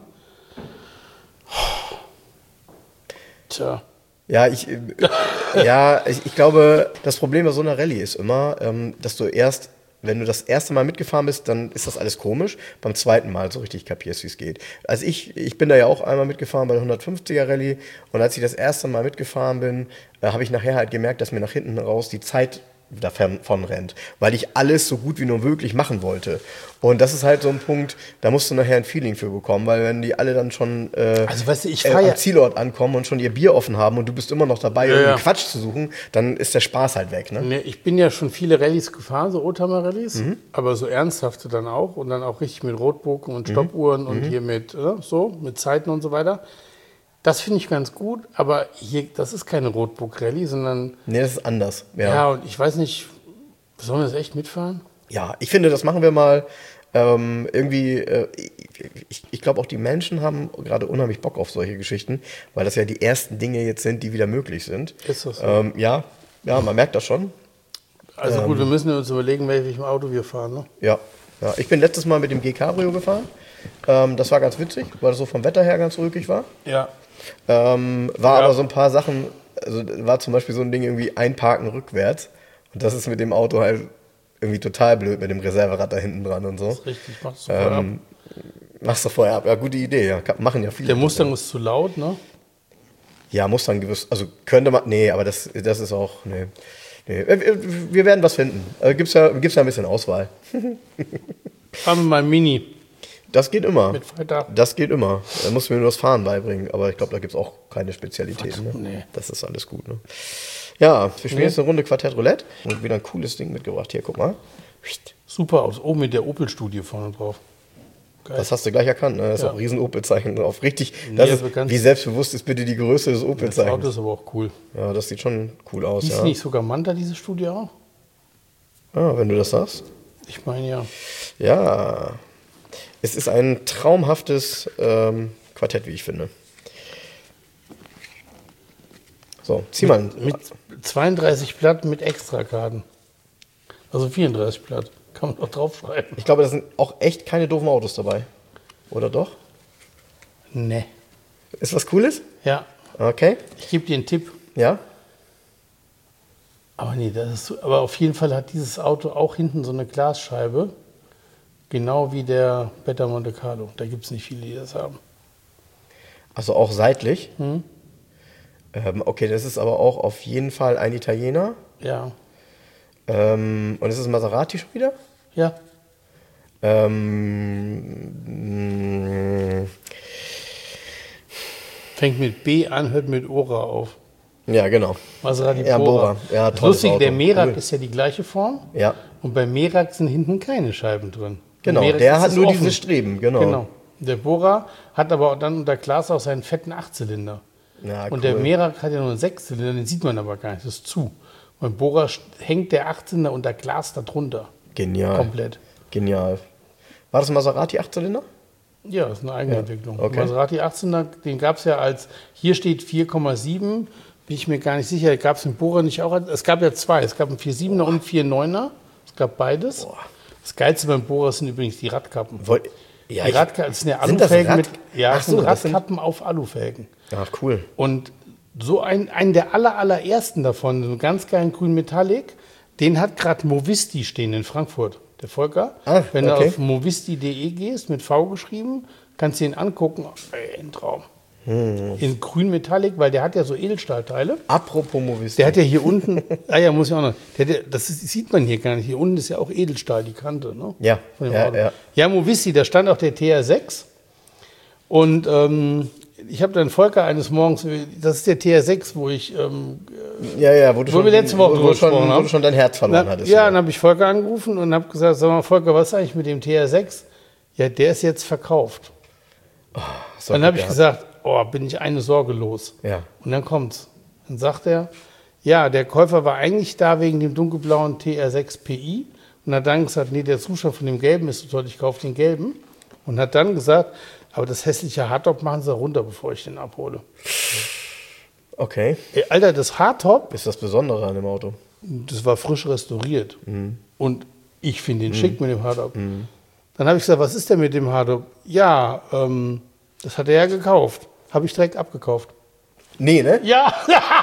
Tja. Ja, ich, äh, ja, ich, ich glaube, das Problem bei so einer Rallye ist immer, ähm, dass du erst, wenn du das erste Mal mitgefahren bist, dann ist das alles komisch. Beim zweiten Mal so richtig kapierst, wie es geht. Also ich, ich bin da ja auch einmal mitgefahren bei der hundertfünfziger Rallye und als ich das erste Mal mitgefahren bin, äh, habe ich nachher halt gemerkt, dass mir nach hinten raus die Zeit davon rennt, weil ich alles so gut wie nur möglich machen wollte. Und das ist halt so ein Punkt, da musst du nachher ein Feeling für bekommen, weil wenn die alle dann schon äh, Also, weißt du, ich äh, fahr ja- am Zielort ankommen und schon ihr Bier offen haben und du bist immer noch dabei, Ja, irgendeinen ja. Quatsch zu suchen, dann ist der Spaß halt weg. Ne? Ne, ich bin ja schon viele Rallyes gefahren, so Oldtimer-Rallyes, Mhm. aber so ernsthafte dann auch und dann auch richtig mit Rotbogen Mhm. und Stoppuhren und hier mit äh, so, mit Zeiten und so weiter. Das finde ich ganz gut, aber hier, das ist keine Rotbook-Rallye, sondern, Nee, das ist anders. ja. Ja, und ich weiß nicht, sollen wir das echt mitfahren? ja ich finde, das machen wir mal. Ähm, irgendwie, äh, ich, ich glaube auch die Menschen haben gerade unheimlich Bock auf solche Geschichten, weil das ja die ersten Dinge jetzt sind, die wieder möglich sind. Ist das so? Ähm, ja, ja, man merkt das schon. Also Ähm. gut, wir müssen uns überlegen, welchem Auto wir fahren. Ne? Ja, ja. Ich bin letztes Mal mit dem G-Cabrio gefahren. Ähm, das war ganz witzig, weil das so vom Wetter her ganz ruhig war. Ja. Ähm, war Ja. aber so ein paar Sachen, also war zum Beispiel so ein Ding irgendwie einparken rückwärts. Und das ist mit dem Auto halt irgendwie total blöd mit dem Reserverad da hinten dran und so. Richtig, machst du vorher ab. Ähm, machst du vorher ab. Ja, gute Idee. Ja. Ka- Machen ja viele. Der Mustang ist zu laut, ne? Ja, Mustang gewiss. Also könnte man. Nee, aber das, das ist auch. Nee. Nee. Wir- Wir werden was finden. Also gibt's ja, gibt's ja ein bisschen Auswahl. Fahren wir mal ein Mini Das geht immer. mit Freitag. Das geht immer. Da musst du mir nur das Fahren beibringen. Aber ich glaube, da gibt es auch keine Spezialitäten. Was? Ne? Nee. Das ist alles gut. Ne? Ja, wir spielen Nee. jetzt eine Runde Quartett Roulette. Und wieder ein cooles Ding mitgebracht. Hier, guck mal. Super aus. Oben mit der Opel-Studie vorne drauf. Geil. Das hast du gleich erkannt. Ne? Das ist Ja. auch ein riesen Opel-Zeichen drauf. Richtig. Das Nee, ist, bekannt. wie selbstbewusst ist bitte die Größe des Das Auto Opel-Zeichens. ist aber auch cool. Ja, das sieht schon cool aus. Hieß Ja. nicht sogar Manta, diese Studie auch? Ah, wenn du das sagst. Ich meine ja. Ja. Es ist ein traumhaftes ähm, Quartett, wie ich finde. So, zieh mal. ein- Mit zweiunddreißig Platten mit Extrakarten. Also vierunddreißig Platt. Kann man doch draufschreiben. Ich glaube, da sind auch echt keine doofen Autos dabei. Oder doch? Ne. Ist was Cooles? Ja. Okay. Ich gebe dir einen Tipp. Ja. Aber nee, das ist so, aber auf jeden Fall hat dieses Auto auch hinten so eine Glasscheibe. Genau wie der Beta Monte Carlo. Da gibt es nicht viele, die das haben. Also auch seitlich? Hm? Ähm, okay, das ist aber auch auf jeden Fall ein Italiener. Ja. Ähm, und ist es Maserati schon wieder? Ja. Ähm, Fängt mit B an, hört mit Ora auf. ja, genau. Maserati Ja, Bora. Bora. Ja, Das tolles Lustige, Auto. der Merak Cool. ist ja die gleiche Form. Ja, Und bei Merak sind hinten keine Scheiben drin. genau. Merak Der ist hat es nur offen. diese Streben, genau. Genau. Der Bora hat aber dann unter Glas auch seinen fetten Achtzylinder. Ja, Und cool. der Merak hat ja nur einen Sechszylinder, den sieht man aber gar nicht, das ist zu. Beim Bora hängt der Achtzylinder unter Glas darunter. Genial. Komplett. Genial. War das ein Maserati Achtzylinder? Ja, das ist eine Eigenentwicklung. okay. Maserati achtzylinder, den gab es ja als, hier steht vier Komma sieben, bin ich mir gar nicht sicher, gab es den Bora nicht auch? als- Es gab ja zwei, es gab einen vier Komma siebener und einen vier Komma neuner, es gab beides. Boah. Das Geilste beim Bora sind übrigens die Radkappen. Woll- ja, Die ich- Radkappen, das sind ja Sind das Alufelgen Rad- mit, ja, Ach das sind so, das sind- Radkappen auf Alufelgen. Ach, cool. Und so ein, einen der aller, allerersten davon, so einen ganz geilen grünen Metallic, den hat gerade Movisti stehen in Frankfurt, der Volker. Ah, Wenn okay. du auf movisti punkt de gehst, mit V geschrieben, kannst du ihn angucken. Ey, ein Traum. Hm. In grün Metallic, weil der hat ja so Edelstahlteile. Apropos Movisti. Der hat ja hier unten, ah ja, muss ich auch noch, der, der, das ist, sieht man hier gar nicht. Hier unten ist ja auch Edelstahl, die Kante. Ne? Ja, Von dem ja, Auto. ja. Ja, Movisti, da stand auch der T R sechs. Und ähm, ich habe dann Volker eines Morgens, das ist der T R sechs, wo ich, ähm, Ja, ja, wo du Wo schon, wir letzte Woche wo, drüber du schon, gesprochen wo haben. du schon dein Herz verloren na, hattest. ja, dann habe ich Volker angerufen und habe gesagt, sag mal Volker, was ist eigentlich mit dem T R sechs? Ja, der ist jetzt verkauft. So, Dann habe ich ja. gesagt, oh, bin ich eine Sorge los. Ja. Und dann kommt's. Dann sagt er, ja, der Käufer war eigentlich da wegen dem dunkelblauen T R sechs P I und hat dann gesagt, nee, der Zustand von dem gelben ist so toll, ich kaufe den gelben. Und hat dann gesagt, aber das hässliche Hardtop machen Sie runter, bevor ich den abhole. Okay. Ey, Alter, das Hardtop, Ist das Besondere an dem Auto? das war frisch restauriert. Mhm. Und ich finde den schick mit dem Hardtop. Dann habe ich gesagt, was ist denn mit dem Hardtop? Ja, ähm, das hat er ja gekauft. Habe ich direkt abgekauft. Nee, ne? Ja,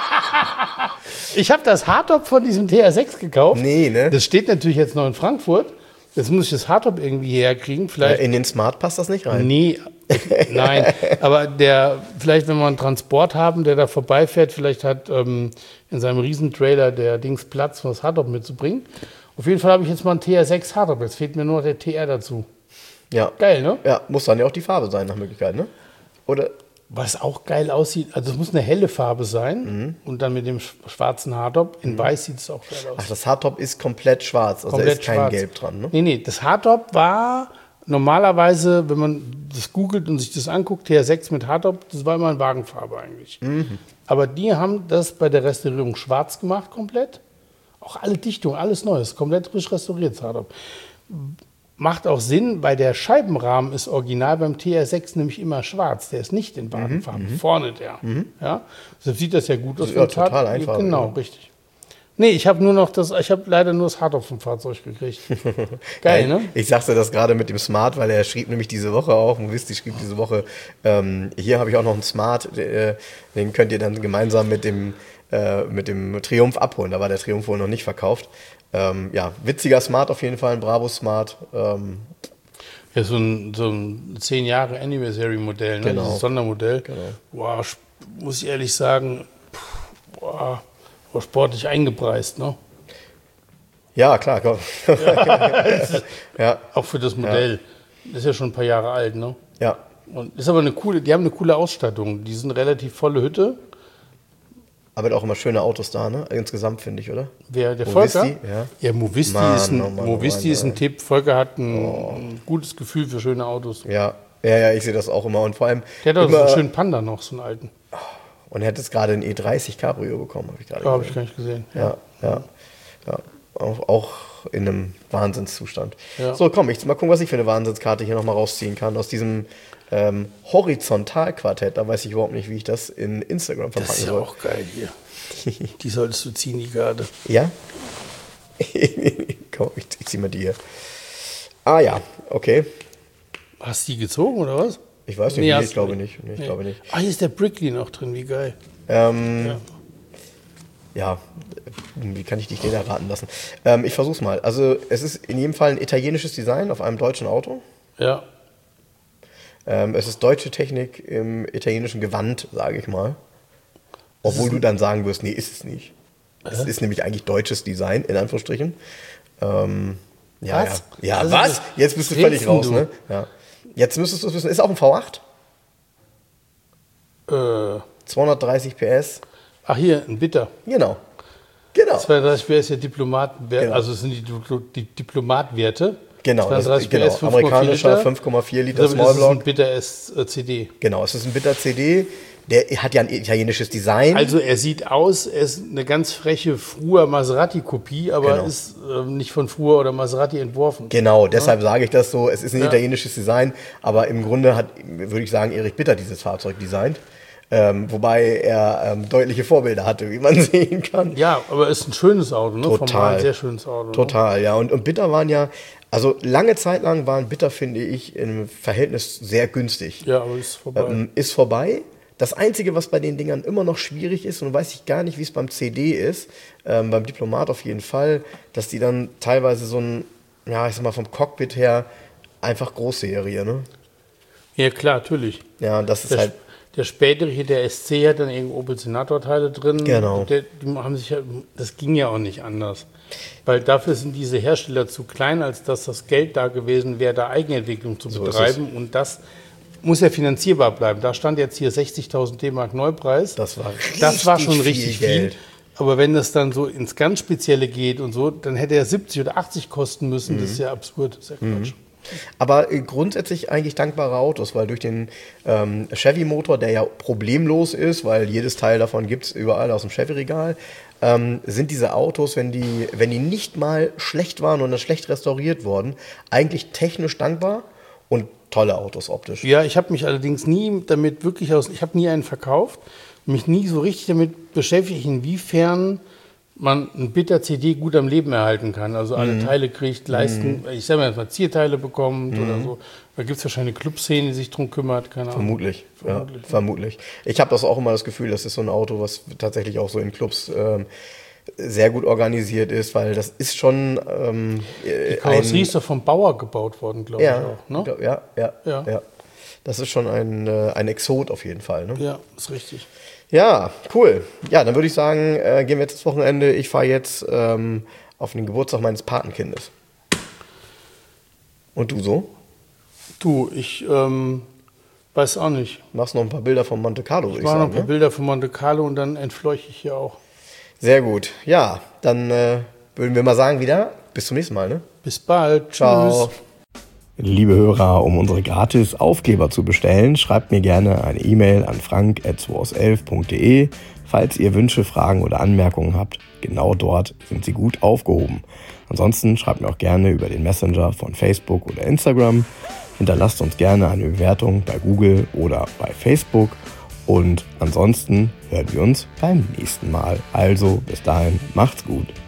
ich habe das Hardtop von diesem T R sechs gekauft. Nee, ne? Das steht natürlich jetzt noch in Frankfurt. Jetzt muss ich das Hardtop irgendwie herkriegen. Ja, Vielleicht. in den Smart passt das nicht rein. Nee, nein. Aber der, vielleicht, wenn wir einen Transport haben, der da vorbeifährt, vielleicht hat ähm, in seinem Riesentrailer der Dings Platz, um das Hardtop mitzubringen. Auf jeden Fall habe ich jetzt mal einen T R sechs Hardtop. Jetzt fehlt mir nur noch der T R dazu. Ja. Geil, ne? Ja, muss dann ja auch die Farbe sein, nach Möglichkeit, ne? Oder? Was auch geil aussieht, also es muss eine helle Farbe sein Mhm. und dann mit dem sch- schwarzen Hardtop. In weiß sieht es auch geil aus. Ach, das Hardtop ist komplett schwarz, also da Komplett ist kein schwarz. Gelb dran, ne? Nee, nee, das Hardtop war normalerweise, wenn man das googelt und sich das anguckt, T R sechs mit Hardtop, das war immer in Wagenfarbe eigentlich. Mhm. Aber die haben das bei der Restaurierung schwarz gemacht komplett. Auch alle Dichtungen, alles Neues, komplett frisch restauriert, das Hardtop. Macht auch Sinn, weil der Scheibenrahmen ist original beim T R sechs nämlich immer schwarz. Der ist nicht in Wagenfarbe. Vorne der. Ja? Deshalb sieht das ja gut aus. Ja, vom total Hard- einfach, Genau, ja. richtig. Nee, ich habe nur noch das, ich habe leider nur das Hardtop vom Fahrzeug gekriegt. Geil, ne? Ich sagte das gerade mit dem Smart, weil er schrieb nämlich diese Woche auch, Movisti schrieb diese Woche, ähm, hier habe ich auch noch einen Smart, äh, den könnt ihr dann gemeinsam mit dem, äh, mit dem Triumph abholen. Da war der Triumph wohl noch nicht verkauft. Ähm, ja, witziger Smart auf jeden Fall, ein Bravo Smart. Ähm, Ja, so ein, so ein zehn Jahre Anniversary-Modell, ne? Genau. Dieses Sondermodell. Genau. Boah, sp- muss ich ehrlich sagen, pff, boah, boah, sportlich eingepreist, ne? ja, klar, komm. ja, Auch für das Modell. Das ist ja schon ein paar Jahre alt, ne? ja. Und ist aber eine coole, die haben eine coole Ausstattung. Die sind relativ volle Hütte. Aber auch immer schöne Autos da, ne? Insgesamt finde ich, oder? Wer, der Movisti, Volker? ja. Ja, Movisti Mann, ist ein, oh Mann, oh Movisti Mann, ist ein ey. Tipp. Volker hat ein, ein gutes Gefühl für schöne Autos. Ja, ja, ja, ich sehe das auch immer. Und vor allem. Der hat auch so immer, einen schönen Panda noch, so einen alten. Und er hat jetzt gerade einen E dreißig Cabrio bekommen, habe ich gerade Da habe ich gesehen. gar nicht gesehen. Ja, ja, ja. Auch, auch in einem Wahnsinnszustand. Ja. So, komm, ich mal gucken, was ich für eine Wahnsinnskarte hier nochmal rausziehen kann aus diesem ähm, Horizontalquartett. Da weiß ich überhaupt nicht, wie ich das in Instagram Das verpacken ist ja soll. auch geil hier. Die solltest du ziehen, die Garde. Ja? Komm, ich, ich zieh mal die hier. Ah ja, okay. Hast du die gezogen oder was? Ich weiß nicht, Nee, nee, hast ich du glaube nicht. nicht. Nee, ich Nee. glaube nicht. Ah, hier ist der Brickley noch drin, wie geil. Ähm, Ja. ja, wie kann ich dich den erraten lassen? Ähm, ich versuch's mal. Also es ist in jedem Fall ein italienisches Design auf einem deutschen Auto. Ja. Ähm, es ist deutsche Technik im italienischen Gewand, sage ich mal. Obwohl du dann sagen wirst, nee, ist es nicht. Es Hä? ist nämlich eigentlich deutsches Design, in Anführungsstrichen. Ähm, ja, Was? ja. Ja, Also was? das- Jetzt bist du was völlig redest raus, du? ne? Ja. Jetzt müsstest du es wissen. Ist auch ein V acht. Äh, zweihundertdreißig P S. ach hier, ein Bitter. Genau. Genau. zweiunddreißig P S ja Diplomatenwerte, Genau. also es sind die, Diplo- die Diplomatwerte. Genau, das, zweiunddreißig genau. P S, fünf Komma vier Amerikanischer Liter. fünf Komma vier Liter Das ist ein Smallblock. Bitter S äh, C D. Genau, es ist ein Bitter C D. Der hat ja ein italienisches Design. Also er sieht aus, er ist eine ganz freche Früher Maserati-Kopie, aber Genau. ist ähm, nicht von Früher oder Maserati entworfen. Genau, deshalb sage ich das so. Es ist ein Ja. italienisches Design, aber im Grunde hat, würde ich sagen, Erich Bitter dieses Fahrzeug designt. Ähm, wobei er ähm, deutliche Vorbilder hatte, wie man sehen kann. Ja, aber es ist ein schönes Auto, ne? Total. Formal ein sehr schönes Auto. Ne? Total, ja. Und, und Bitter waren ja, also lange Zeit lang waren Bitter, finde ich, im Verhältnis sehr günstig. Ja, aber ist vorbei. Ähm, ist vorbei. Das Einzige, was bei den Dingern immer noch schwierig ist, und weiß ich gar nicht, wie es beim C D ist, ähm, beim Diplomat auf jeden Fall, dass die dann teilweise so ein, ja, ich sag mal, vom Cockpit her einfach Großserie, ne? Ja, klar, natürlich. Ja, das ist Der, halt, der spätere hier, der S C, hat dann irgendwo Opel Senator-Teile drin. Genau. Der, die haben sich ja, das ging ja auch nicht anders. Weil dafür sind diese Hersteller zu klein, als dass das Geld da gewesen wäre, da Eigenentwicklung zu So ist betreiben. Und das muss ja finanzierbar bleiben. Da stand jetzt hier sechzigtausend D-Mark Neupreis. das war richtig, Das war schon richtig viel. Geld. Aber wenn das dann so ins ganz Spezielle geht und so, dann hätte er siebzig oder achtzig kosten müssen. Das ist ja absurd. Das ist ja Quatsch. Aber äh, grundsätzlich eigentlich dankbare Autos, weil durch den ähm, Chevy-Motor, der ja problemlos ist, weil jedes Teil davon gibt es überall aus dem Chevy-Regal, ähm, sind diese Autos, wenn die, wenn die nicht mal schlecht waren oder schlecht restauriert wurden, eigentlich technisch dankbar und tolle Autos optisch. Ja, ich habe mich allerdings nie damit wirklich aus, ich habe nie einen verkauft, mich nie so richtig damit beschäftigt, inwiefern man ein Bitter-C D gut am Leben erhalten kann. Also alle Mhm. Teile kriegt, leisten, ich sage mal, mal Zierteile bekommt oder so. Da gibt es wahrscheinlich eine Clubszene, die sich drum kümmert, keine Ahnung. Vermutlich, Vermutlich. ja, vermutlich. Ich habe das auch immer das Gefühl, das ist so ein Auto, was tatsächlich auch so in Clubs ähm, sehr gut organisiert ist, weil das ist schon ähm, Die Karosserie ist doch vom Bauer gebaut worden, glaube ja, ich auch. Ne? glaub- ja, ja, ja, Ja. Das ist schon ein, äh, ein Exot auf jeden Fall. Ne? Ja, ist richtig. Ja, cool. Ja, dann würde ich sagen, äh, gehen wir jetzt das Wochenende. Ich fahre jetzt ähm, auf den Geburtstag meines Patenkindes. Und du so? Du, ich ähm, weiß auch nicht. Machst noch ein paar Bilder von Monte Carlo, würde Ich ich mache noch sagen. ein paar Ne? Bilder von Monte Carlo und dann entfleuche ich hier auch. Sehr gut. Ja, dann äh, würden wir mal sagen wieder, bis zum nächsten Mal. Ne? Bis bald. Ciao. Tschüss. Liebe Hörer, um unsere gratis Aufkleber zu bestellen, schreibt mir gerne eine E-Mail an frank at zweiauself punkt de. Falls ihr Wünsche, Fragen oder Anmerkungen habt, genau dort sind sie gut aufgehoben. Ansonsten schreibt mir auch gerne über den Messenger von Facebook oder Instagram. Hinterlasst uns gerne eine Bewertung bei Google oder bei Facebook. Und ansonsten hören wir uns beim nächsten Mal. Also bis dahin, macht's gut.